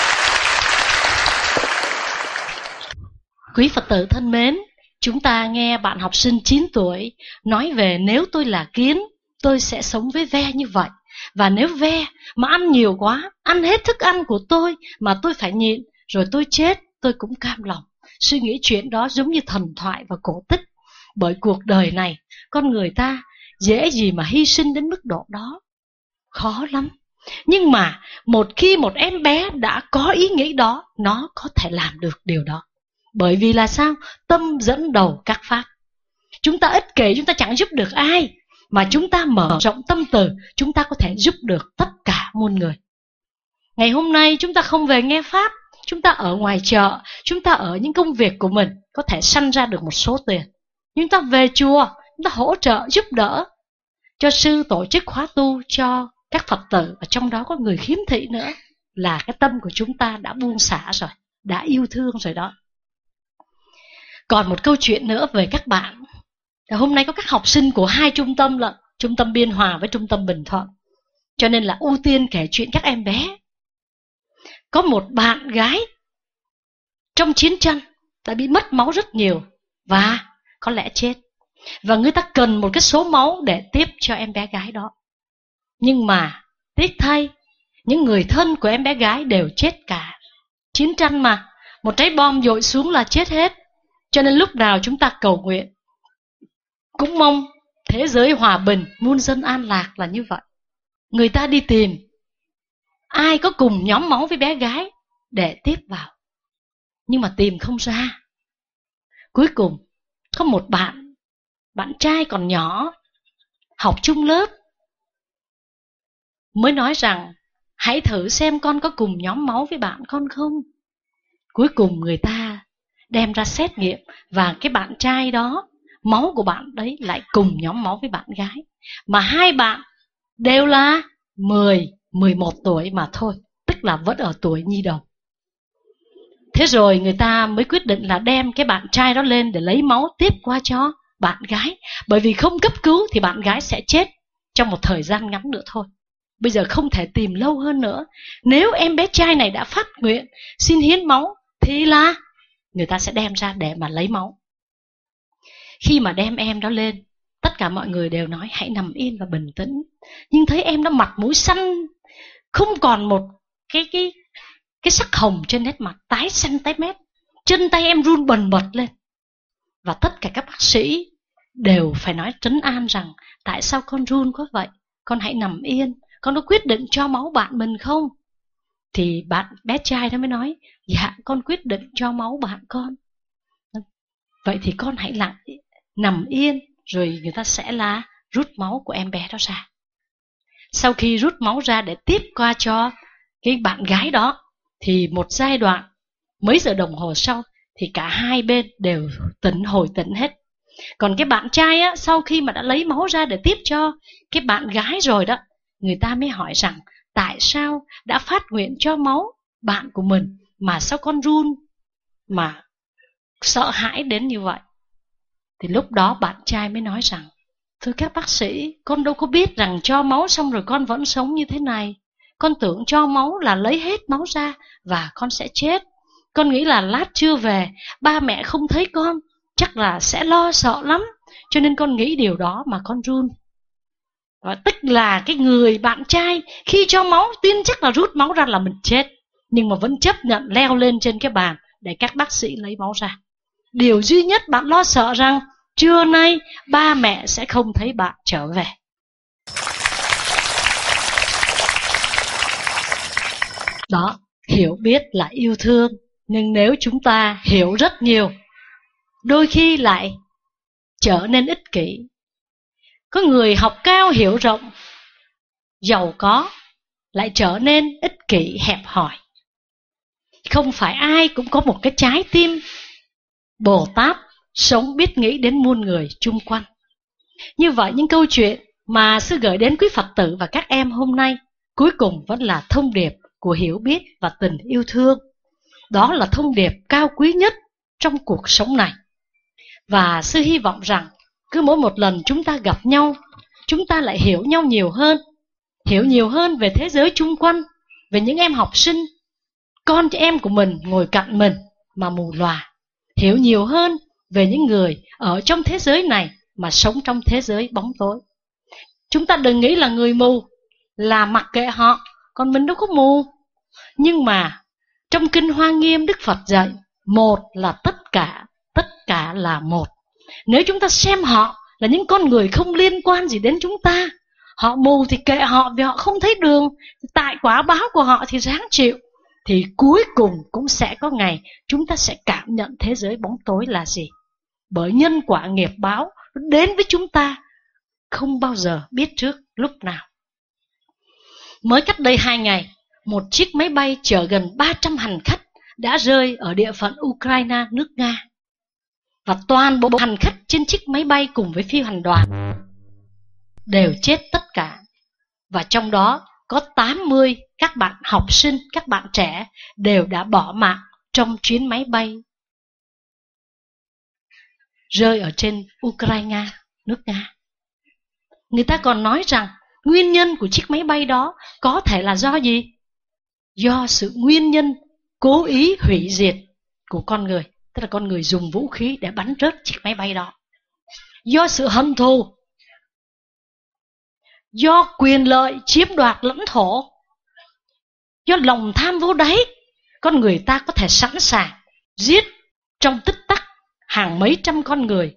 Quý Phật tử thân mến, chúng ta nghe bạn học sinh chín tuổi nói về nếu tôi là Kiến, tôi sẽ sống với ve như vậy. Và nếu ve mà ăn nhiều quá, ăn hết thức ăn của tôi mà tôi phải nhịn, rồi tôi chết, tôi cũng cam lòng. Suy nghĩ chuyện đó giống như thần thoại và cổ tích. Bởi cuộc đời này, con người ta dễ gì mà hy sinh đến mức độ đó. Khó lắm. Nhưng mà một khi một em bé đã có ý nghĩ đó, nó có thể làm được điều đó. Bởi vì là sao? Tâm dẫn đầu các pháp. Chúng ta ích kỷ, chúng ta chẳng giúp được ai. Mà chúng ta mở rộng tâm từ, chúng ta có thể giúp được tất cả muôn người. Ngày hôm nay chúng ta không về nghe pháp, chúng ta ở ngoài chợ, chúng ta ở những công việc của mình, có thể sanh ra được một số tiền. Chúng ta về chùa, chúng ta hỗ trợ, giúp đỡ cho sư tổ chức khóa tu cho các Phật tử, và trong đó có người khiếm thị nữa, là cái tâm của chúng ta đã buông xả rồi, đã yêu thương rồi đó. Còn một câu chuyện nữa về các bạn. Hôm nay có các học sinh của hai trung tâm lận, trung tâm Biên Hòa với trung tâm Bình Thuận, cho nên là ưu tiên kể chuyện các em bé. Có một bạn gái trong chiến tranh đã bị mất máu rất nhiều và có lẽ chết, và người ta cần một cái số máu để tiếp cho em bé gái đó. Nhưng mà tiếc thay, những người thân của em bé gái đều chết cả. Chiến tranh mà, một trái bom dội xuống là chết hết. Cho nên lúc nào chúng ta cầu nguyện cũng mong thế giới hòa bình, muôn dân an lạc là như vậy. Người ta đi tìm ai có cùng nhóm máu với bé gái để tiếp vào, nhưng mà tìm không ra. Cuối cùng có một bạn, bạn trai còn nhỏ, học chung lớp, mới nói rằng hãy thử xem con có cùng nhóm máu với bạn con không. Cuối cùng người ta đem ra xét nghiệm, và cái bạn trai đó, máu của bạn đấy lại cùng nhóm máu với bạn gái. Mà hai bạn đều là mười, mười một tuổi mà thôi, tức là vẫn ở tuổi nhi đồng. Thế rồi người ta mới quyết định là đem cái bạn trai đó lên để lấy máu tiếp qua cho bạn gái. Bởi vì không cấp cứu thì bạn gái sẽ chết trong một thời gian ngắn nữa thôi. Bây giờ không thể tìm lâu hơn nữa. Nếu em bé trai này đã phát nguyện xin hiến máu thì là người ta sẽ đem ra để mà lấy máu. Khi mà đem em đó lên, tất cả mọi người đều nói hãy nằm yên và bình tĩnh. Nhưng thấy em đó mặt mũi xanh, không còn một cái cái cái sắc hồng trên nét mặt, tái xanh tái mét. Chân tay em run bần bật lên. Và tất cả các bác sĩ đều phải nói trấn an rằng tại sao con run quá vậy? Con hãy nằm yên, con có quyết định cho máu bạn mình không? Thì bạn bé trai đó mới nói, dạ con quyết định cho máu bạn con. Vậy thì con hãy lặng nằm yên, rồi người ta sẽ là rút máu của em bé đó ra. Sau khi rút máu ra để tiếp qua cho cái bạn gái đó, thì một giai đoạn mấy giờ đồng hồ sau thì cả hai bên đều tỉnh hồi tỉnh hết. Còn cái bạn trai á, sau khi mà đã lấy máu ra để tiếp cho cái bạn gái rồi đó, người ta mới hỏi rằng tại sao đã phát nguyện cho máu bạn của mình mà sao con run, mà sợ hãi đến như vậy. Thì lúc đó bạn trai mới nói rằng Thưa các bác sĩ, con đâu có biết rằng cho máu xong rồi con vẫn sống như thế này. Con tưởng cho máu là lấy hết máu ra và con sẽ chết. Con nghĩ là lát trưa về, ba mẹ không thấy con, chắc là sẽ lo sợ lắm. Cho nên con nghĩ điều đó mà con run. Và tức là cái người bạn trai khi cho máu tin chắc là rút máu ra là mình chết, nhưng mà vẫn chấp nhận leo lên trên cái bàn để các bác sĩ lấy máu ra. Điều duy nhất bạn lo sợ rằng trưa nay ba mẹ sẽ không thấy bạn trở về. Đó, hiểu biết là yêu thương. Nhưng nếu chúng ta hiểu rất nhiều, đôi khi lại trở nên ích kỷ. Có người học cao hiểu rộng, giàu có, lại trở nên ích kỷ hẹp hòi. Không phải ai cũng có một cái trái tim Bồ Tát sống biết nghĩ đến muôn người chung quanh. Như vậy những câu chuyện mà sư gửi đến quý Phật tử và các em hôm nay cuối cùng vẫn là thông điệp của hiểu biết và tình yêu thương. Đó là thông điệp cao quý nhất trong cuộc sống này. Và sư hy vọng rằng cứ mỗi một lần chúng ta gặp nhau, chúng ta lại hiểu nhau nhiều hơn, hiểu nhiều hơn về thế giới chung quanh, về những em học sinh, con chị em của mình ngồi cạnh mình mà mù lòa, hiểu nhiều hơn về những người ở trong thế giới này mà sống trong thế giới bóng tối. Chúng ta đừng nghĩ là người mù là mặc kệ họ, còn mình đâu có mù. Nhưng mà trong Kinh Hoa Nghiêm Đức Phật dạy, một là tất cả, tất cả là một. Nếu chúng ta xem họ là những con người không liên quan gì đến chúng ta, họ mù thì kệ họ vì họ không thấy đường, tại quả báo của họ thì ráng chịu, thì cuối cùng cũng sẽ có ngày chúng ta sẽ cảm nhận thế giới bóng tối là gì. Bởi nhân quả nghiệp báo đến với chúng ta không bao giờ biết trước lúc nào. Mới cách đây hai ngày, một chiếc máy bay chở gần ba trăm hành khách đã rơi ở địa phận Ukraine, nước Nga. Và toàn bộ hành khách trên chiếc máy bay cùng với phi hành đoàn đều chết tất cả. Và trong đó có tám mươi các bạn học sinh, các bạn trẻ đều đã bỏ mạng trong chuyến máy bay rơi ở trên Ukraine, nước Nga. Người ta còn nói rằng nguyên nhân của chiếc máy bay đó có thể là do gì? Do sự nguyên nhân cố ý hủy diệt của con người. Tức là con người dùng vũ khí để bắn rớt chiếc máy bay đó. Do sự hận thù, do quyền lợi chiếm đoạt lãnh thổ, do lòng tham vô đáy, con người ta có thể sẵn sàng giết trong tích tắc hàng mấy trăm con người,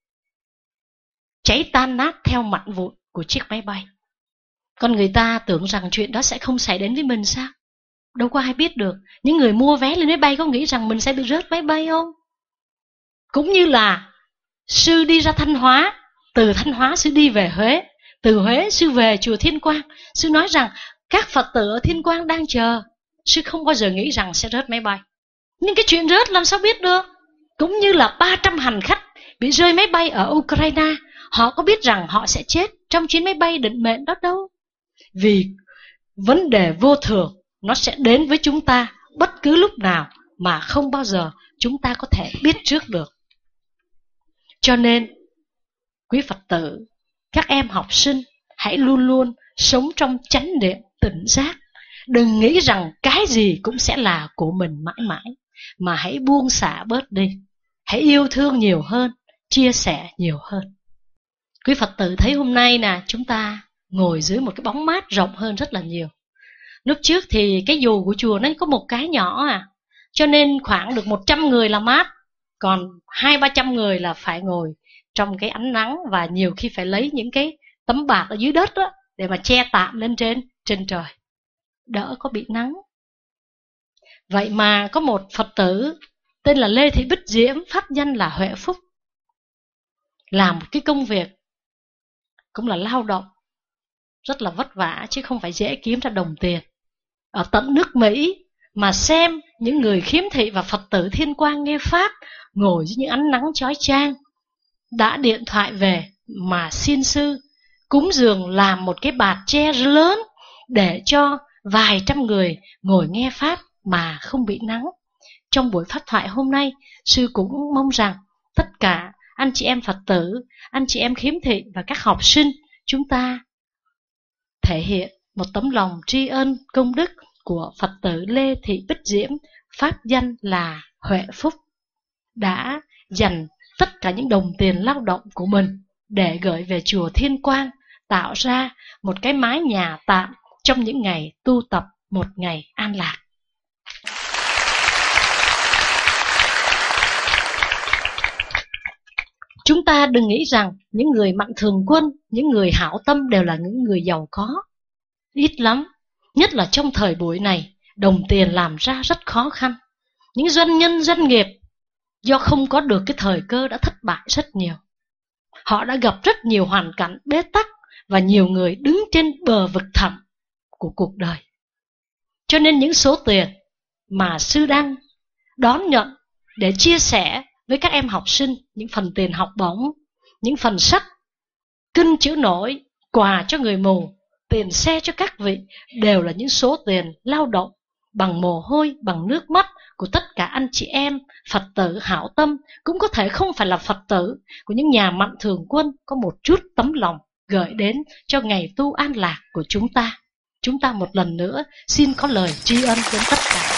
cháy tan nát theo mảnh vụn của chiếc máy bay. Con người ta tưởng rằng chuyện đó sẽ không xảy đến với mình sao? Đâu có ai biết được. Những người mua vé lên máy bay có nghĩ rằng mình sẽ bị rớt máy bay không? Cũng như là sư đi ra Thanh Hóa, từ Thanh Hóa sư đi về Huế, từ Huế sư về chùa Thiên Quang, sư nói rằng các Phật tử ở Thiên Quang đang chờ. Sư không bao giờ nghĩ rằng sẽ rớt máy bay. Nhưng cái chuyện rớt làm sao biết được? Cũng như là ba trăm hành khách bị rơi máy bay ở Ukraine, họ có biết rằng họ sẽ chết trong chuyến máy bay định mệnh đó đâu. Vì vấn đề vô thường nó sẽ đến với chúng ta bất cứ lúc nào mà không bao giờ chúng ta có thể biết trước được. Cho nên, quý Phật tử, các em học sinh, hãy luôn luôn sống trong chánh niệm tỉnh giác. Đừng nghĩ rằng cái gì cũng sẽ là của mình mãi mãi, mà hãy buông xả bớt đi. Hãy yêu thương nhiều hơn, chia sẻ nhiều hơn. Quý Phật tử thấy hôm nay nè, chúng ta ngồi dưới một cái bóng mát rộng hơn rất là nhiều. Lúc trước thì cái dù của chùa nó có một cái nhỏ à, cho nên khoảng được một trăm người là mát, còn hai ba trăm người là phải ngồi trong cái ánh nắng, và nhiều khi phải lấy những cái tấm bạt ở dưới đất đó để mà che tạm lên trên trên trời, đỡ có bị nắng. Vậy mà có một Phật tử tên là Lê Thị Bích Diễm, pháp danh là Huệ Phúc, làm một cái công việc cũng là lao động rất là vất vả, chứ không phải dễ kiếm ra đồng tiền, ở tận nước Mỹ, mà xem những người khiếm thị và Phật tử Thiên Quang nghe pháp ngồi dưới những ánh nắng chói chang, đã điện thoại về mà xin sư cúng dường làm một cái bạt tre lớn để cho vài trăm người ngồi nghe pháp mà không bị nắng. Trong buổi pháp thoại hôm nay, sư cũng mong rằng tất cả anh chị em Phật tử, anh chị em khiếm thị và các học sinh, chúng ta thể hiện một tấm lòng tri ân công đức của Phật tử Lê Thị Bích Diễm, pháp danh là Huệ Phúc, đã dành tất cả những đồng tiền lao động của mình để gửi về chùa Thiên Quang, tạo ra một cái mái nhà tạm trong những ngày tu tập một ngày an lạc. Chúng ta đừng nghĩ rằng những người mạnh thường quân, những người hảo tâm đều là những người giàu có. Ít lắm, nhất là trong thời buổi này, đồng tiền làm ra rất khó khăn. Những doanh nhân, doanh nghiệp do không có được cái thời cơ đã thất bại rất nhiều. Họ đã gặp rất nhiều hoàn cảnh bế tắc và nhiều người đứng trên bờ vực thẳm của cuộc đời. Cho nên những số tiền mà sư đang đón nhận để chia sẻ với các em học sinh, những phần tiền học bổng, những phần sách, kinh chữ nổi, quà cho người mù, tiền xe cho các vị, đều là những số tiền lao động bằng mồ hôi, bằng nước mắt của tất cả anh chị em Phật tử hảo tâm, cũng có thể không phải là Phật tử, của những nhà mạnh thường quân có một chút tấm lòng gửi đến cho ngày tu an lạc của chúng ta. Chúng ta một lần nữa xin có lời tri ân đến tất cả.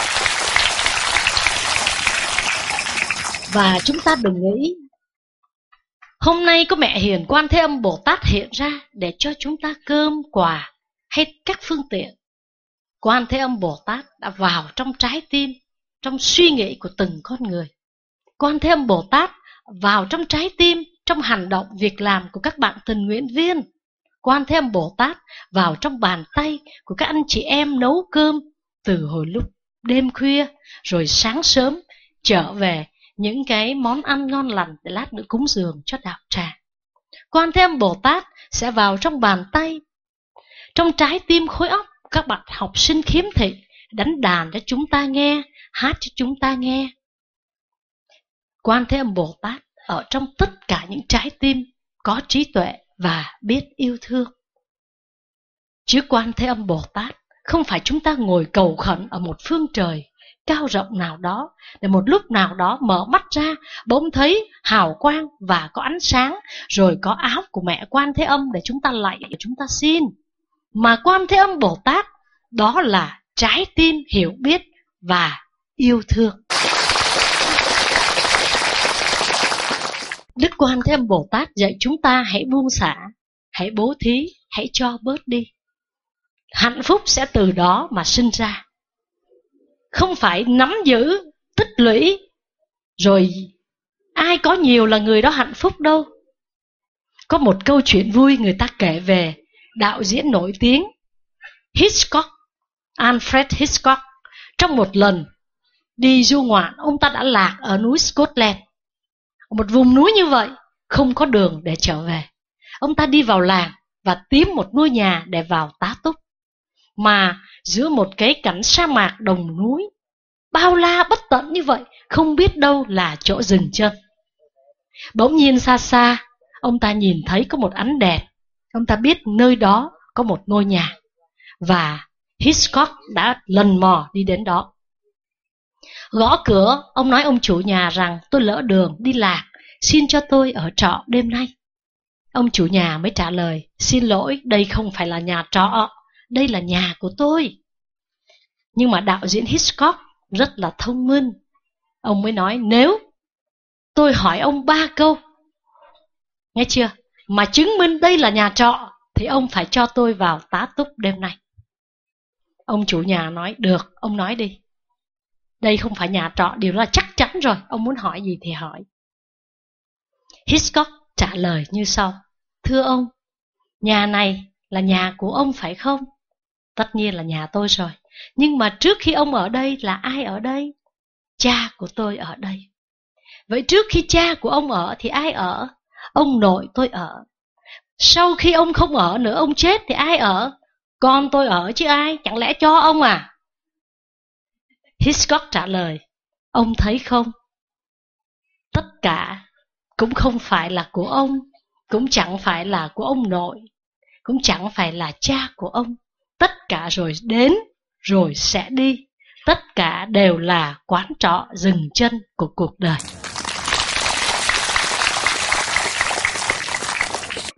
Và chúng ta đừng nghĩ hôm nay có mẹ hiền Quan Thế Âm Bồ Tát hiện ra để cho chúng ta cơm, quà hay các phương tiện. Quan Thế Âm Bồ Tát đã vào trong trái tim, trong suy nghĩ của từng con người. Quan Thế Âm Bồ Tát vào trong trái tim, trong hành động, việc làm của các bạn tình nguyện viên. Quan Thế Âm Bồ Tát vào trong bàn tay của các anh chị em nấu cơm từ hồi lúc đêm khuya, rồi sáng sớm trở về những cái món ăn ngon lành để lát nữa cúng dường cho đạo tràng. Quan Thế Âm Bồ Tát sẽ vào trong bàn tay, trong trái tim khối óc các bạn học sinh khiếm thị, đánh đàn cho chúng ta nghe, hát cho chúng ta nghe. Quan Thế Âm Bồ Tát ở trong tất cả những trái tim có trí tuệ và biết yêu thương. Chứ Quan Thế Âm Bồ Tát không phải chúng ta ngồi cầu khẩn ở một phương trời cao rộng nào đó, để một lúc nào đó mở mắt ra bỗng thấy hào quang và có ánh sáng, rồi có áo của mẹ Quan Thế Âm để chúng ta lạy, để chúng ta xin. Mà Quan Thế Âm Bồ Tát đó là trái tim hiểu biết và yêu thương. Đức Quan Thế Âm Bồ Tát dạy chúng ta hãy buông xả, hãy bố thí, hãy cho bớt đi. Hạnh phúc sẽ từ đó mà sinh ra. Không phải nắm giữ, tích lũy, rồi ai có nhiều là người đó hạnh phúc đâu. Có một câu chuyện vui người ta kể về đạo diễn nổi tiếng Hitchcock, Alfred Hitchcock. Trong một lần đi du ngoạn, ông ta đã lạc ở núi Scotland, một vùng núi như vậy, không có đường để trở về. Ông ta đi vào làng và tìm một ngôi nhà để vào tá túc. Mà giữa một cái cảnh sa mạc đồng núi bao la bất tận như vậy, không biết đâu là chỗ dừng chân. Bỗng nhiên xa xa, ông ta nhìn thấy có một ánh đèn. Ông ta biết nơi đó có một ngôi nhà, và Hitchcock đã lần mò đi đến đó. Gõ cửa, ông nói ông chủ nhà rằng tôi lỡ đường đi lạc, xin cho tôi ở trọ đêm nay. Ông chủ nhà mới trả lời, xin lỗi, đây không phải là nhà trọ, đây là nhà của tôi. Nhưng mà đạo diễn Hitchcock rất là thông minh. Ông mới nói, nếu tôi hỏi ông ba câu, nghe chưa, mà chứng minh đây là nhà trọ, thì ông phải cho tôi vào tá túc đêm nay. Ông chủ nhà nói, được, ông nói đi. Đây không phải nhà trọ, điều đó là chắc chắn rồi, ông muốn hỏi gì thì hỏi. Hitchcock trả lời như sau, thưa ông, nhà này là nhà của ông phải không? Tất nhiên là nhà tôi rồi. Nhưng mà trước khi ông ở đây là ai ở đây? Cha của tôi ở đây. Vậy trước khi cha của ông ở thì ai ở? Ông nội tôi ở. Sau khi ông không ở nữa, ông chết thì ai ở? Con tôi ở chứ ai, chẳng lẽ cho ông à? Hitchcock trả lời, ông thấy không? Tất cả cũng không phải là của ông, cũng chẳng phải là của ông nội, cũng chẳng phải là cha của ông. Tất cả rồi đến, rồi sẽ đi. Tất cả đều là quán trọ dừng chân của cuộc đời.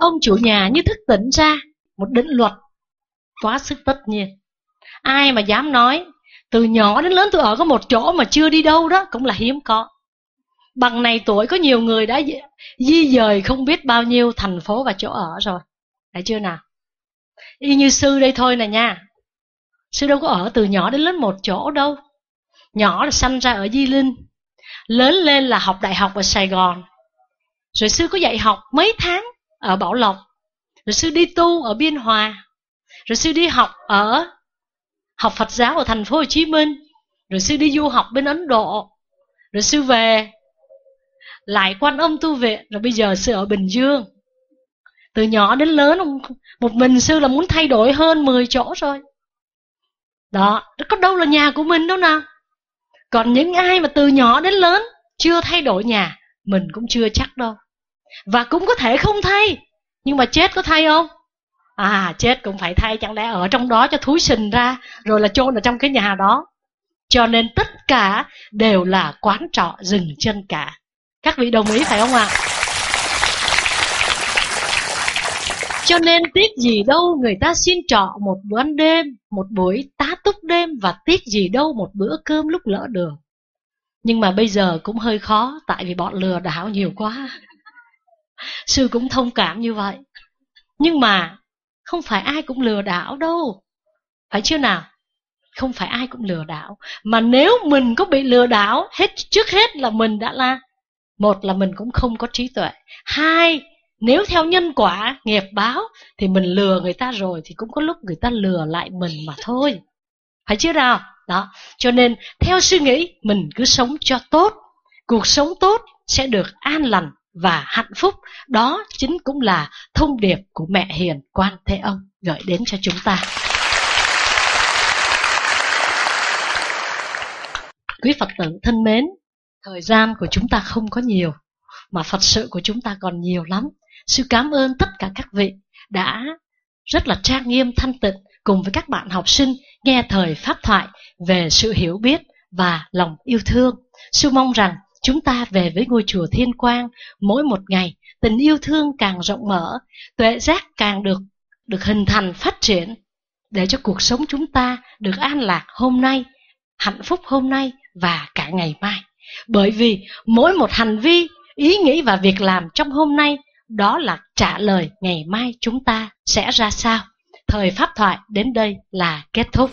Ông chủ nhà như thức tỉnh ra một định luật quá sức tất nhiên. Ai mà dám nói từ nhỏ đến lớn tôi ở có một chỗ mà chưa đi đâu đó cũng là hiếm có. Bằng này tuổi có nhiều người đã di dời không biết bao nhiêu thành phố và chỗ ở rồi. Thấy chưa nào? Y như sư đây thôi nè nha. Sư đâu có ở từ nhỏ đến lớn một chỗ đâu. Nhỏ là sanh ra ở Di Linh, lớn lên là học đại học ở Sài Gòn. Rồi sư có dạy học mấy tháng ở Bảo Lộc. Rồi sư đi tu ở Biên Hòa. Rồi sư đi học ở học Phật giáo ở thành phố Hồ Chí Minh. Rồi sư đi du học bên Ấn Độ. Rồi sư về lại Quan Âm tu viện. Rồi bây giờ sư ở Bình Dương. Từ nhỏ đến lớn một mình sư là muốn thay đổi hơn mười chỗ rồi. Đó, có đâu là nhà của mình đâu nào. Còn những ai mà từ nhỏ đến lớn chưa thay đổi nhà, mình cũng chưa chắc đâu. Và cũng có thể không thay. Nhưng mà chết có thay không? À, chết cũng phải thay. Chẳng lẽ ở trong đó cho thúi sình ra rồi là chôn ở trong cái nhà đó. Cho nên tất cả đều là quán trọ dừng chân cả. Các vị đồng ý phải không ạ? Cho nên tiếc gì đâu người ta xin trọ một bữa ăn đêm, một buổi tá túc đêm, và tiếc gì đâu một bữa cơm lúc lỡ đường. Nhưng mà bây giờ cũng hơi khó, tại vì bọn lừa đảo nhiều quá. Sư cũng thông cảm như vậy. Nhưng mà không phải ai cũng lừa đảo đâu. Phải chưa nào? Không phải ai cũng lừa đảo. Mà nếu mình có bị lừa đảo, hết trước hết là mình đã là, một là mình cũng không có trí tuệ. Hai, nếu theo nhân quả, nghiệp báo, thì mình lừa người ta rồi thì cũng có lúc người ta lừa lại mình mà thôi. Phải chưa nào? Đó. Cho nên theo suy nghĩ, mình cứ sống cho tốt. Cuộc sống tốt sẽ được an lành và hạnh phúc. Đó chính cũng là thông điệp của mẹ hiền Quan Thế Âm gửi đến cho chúng ta. Quý Phật tử thân mến, thời gian của chúng ta không có nhiều, mà Phật sự của chúng ta còn nhiều lắm. Sư cảm ơn tất cả các vị đã rất là trang nghiêm thanh tịnh cùng với các bạn học sinh nghe thời pháp thoại về sự hiểu biết và lòng yêu thương. Sư mong rằng chúng ta về với ngôi chùa Thiên Quang mỗi một ngày, tình yêu thương càng rộng mở, tuệ giác càng được được hình thành phát triển, để cho cuộc sống chúng ta được an lạc hôm nay, hạnh phúc hôm nay và cả ngày mai. Bởi vì mỗi một hành vi, ý nghĩ và việc làm trong hôm nay, đó là trả lời ngày mai chúng ta sẽ ra sao. Thời pháp thoại đến đây là kết thúc.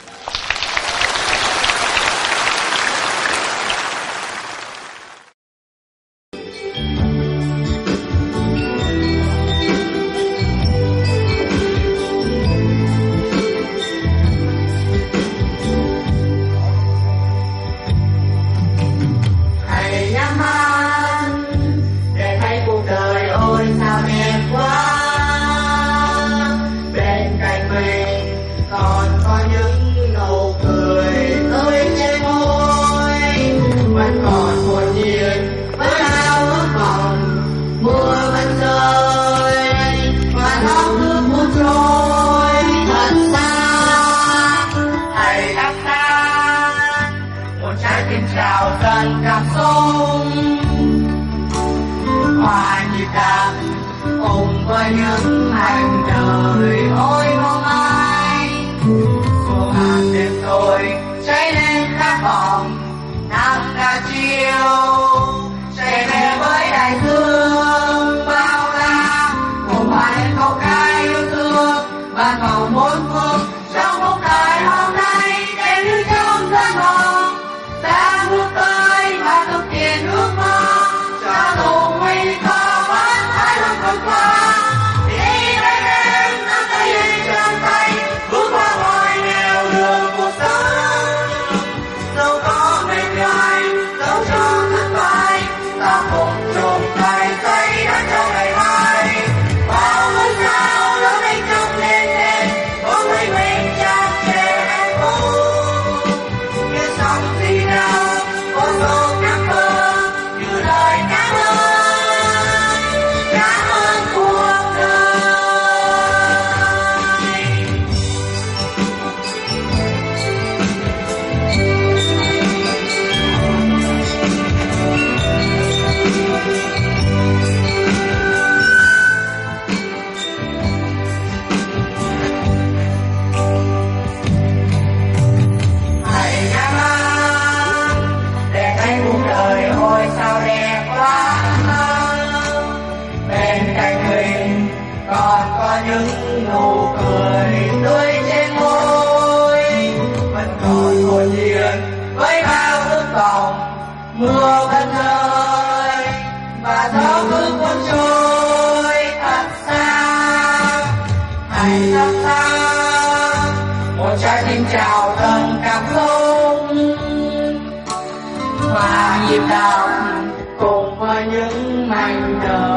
Những hành đời ôi mong ai xuống hàng đêm tôi cháy lên khát vọng nắng đã chiều chạy về với đại dương bao la cùng hòa lên câu ca yêu thương và cầu bốn phương trong cuộc đời hôm nay để như trong giấc mơ ta bước tới và thực hiện ước mơ cho dù nguy cơ vẫn phải luôn vượt qua. mưa vẫn rơi và gió cứ cuốn trôi thật xa. Hãy thật xa một trái tim chào dâng cảm xúc, hòa nhịp đập cùng với những mảnh đời.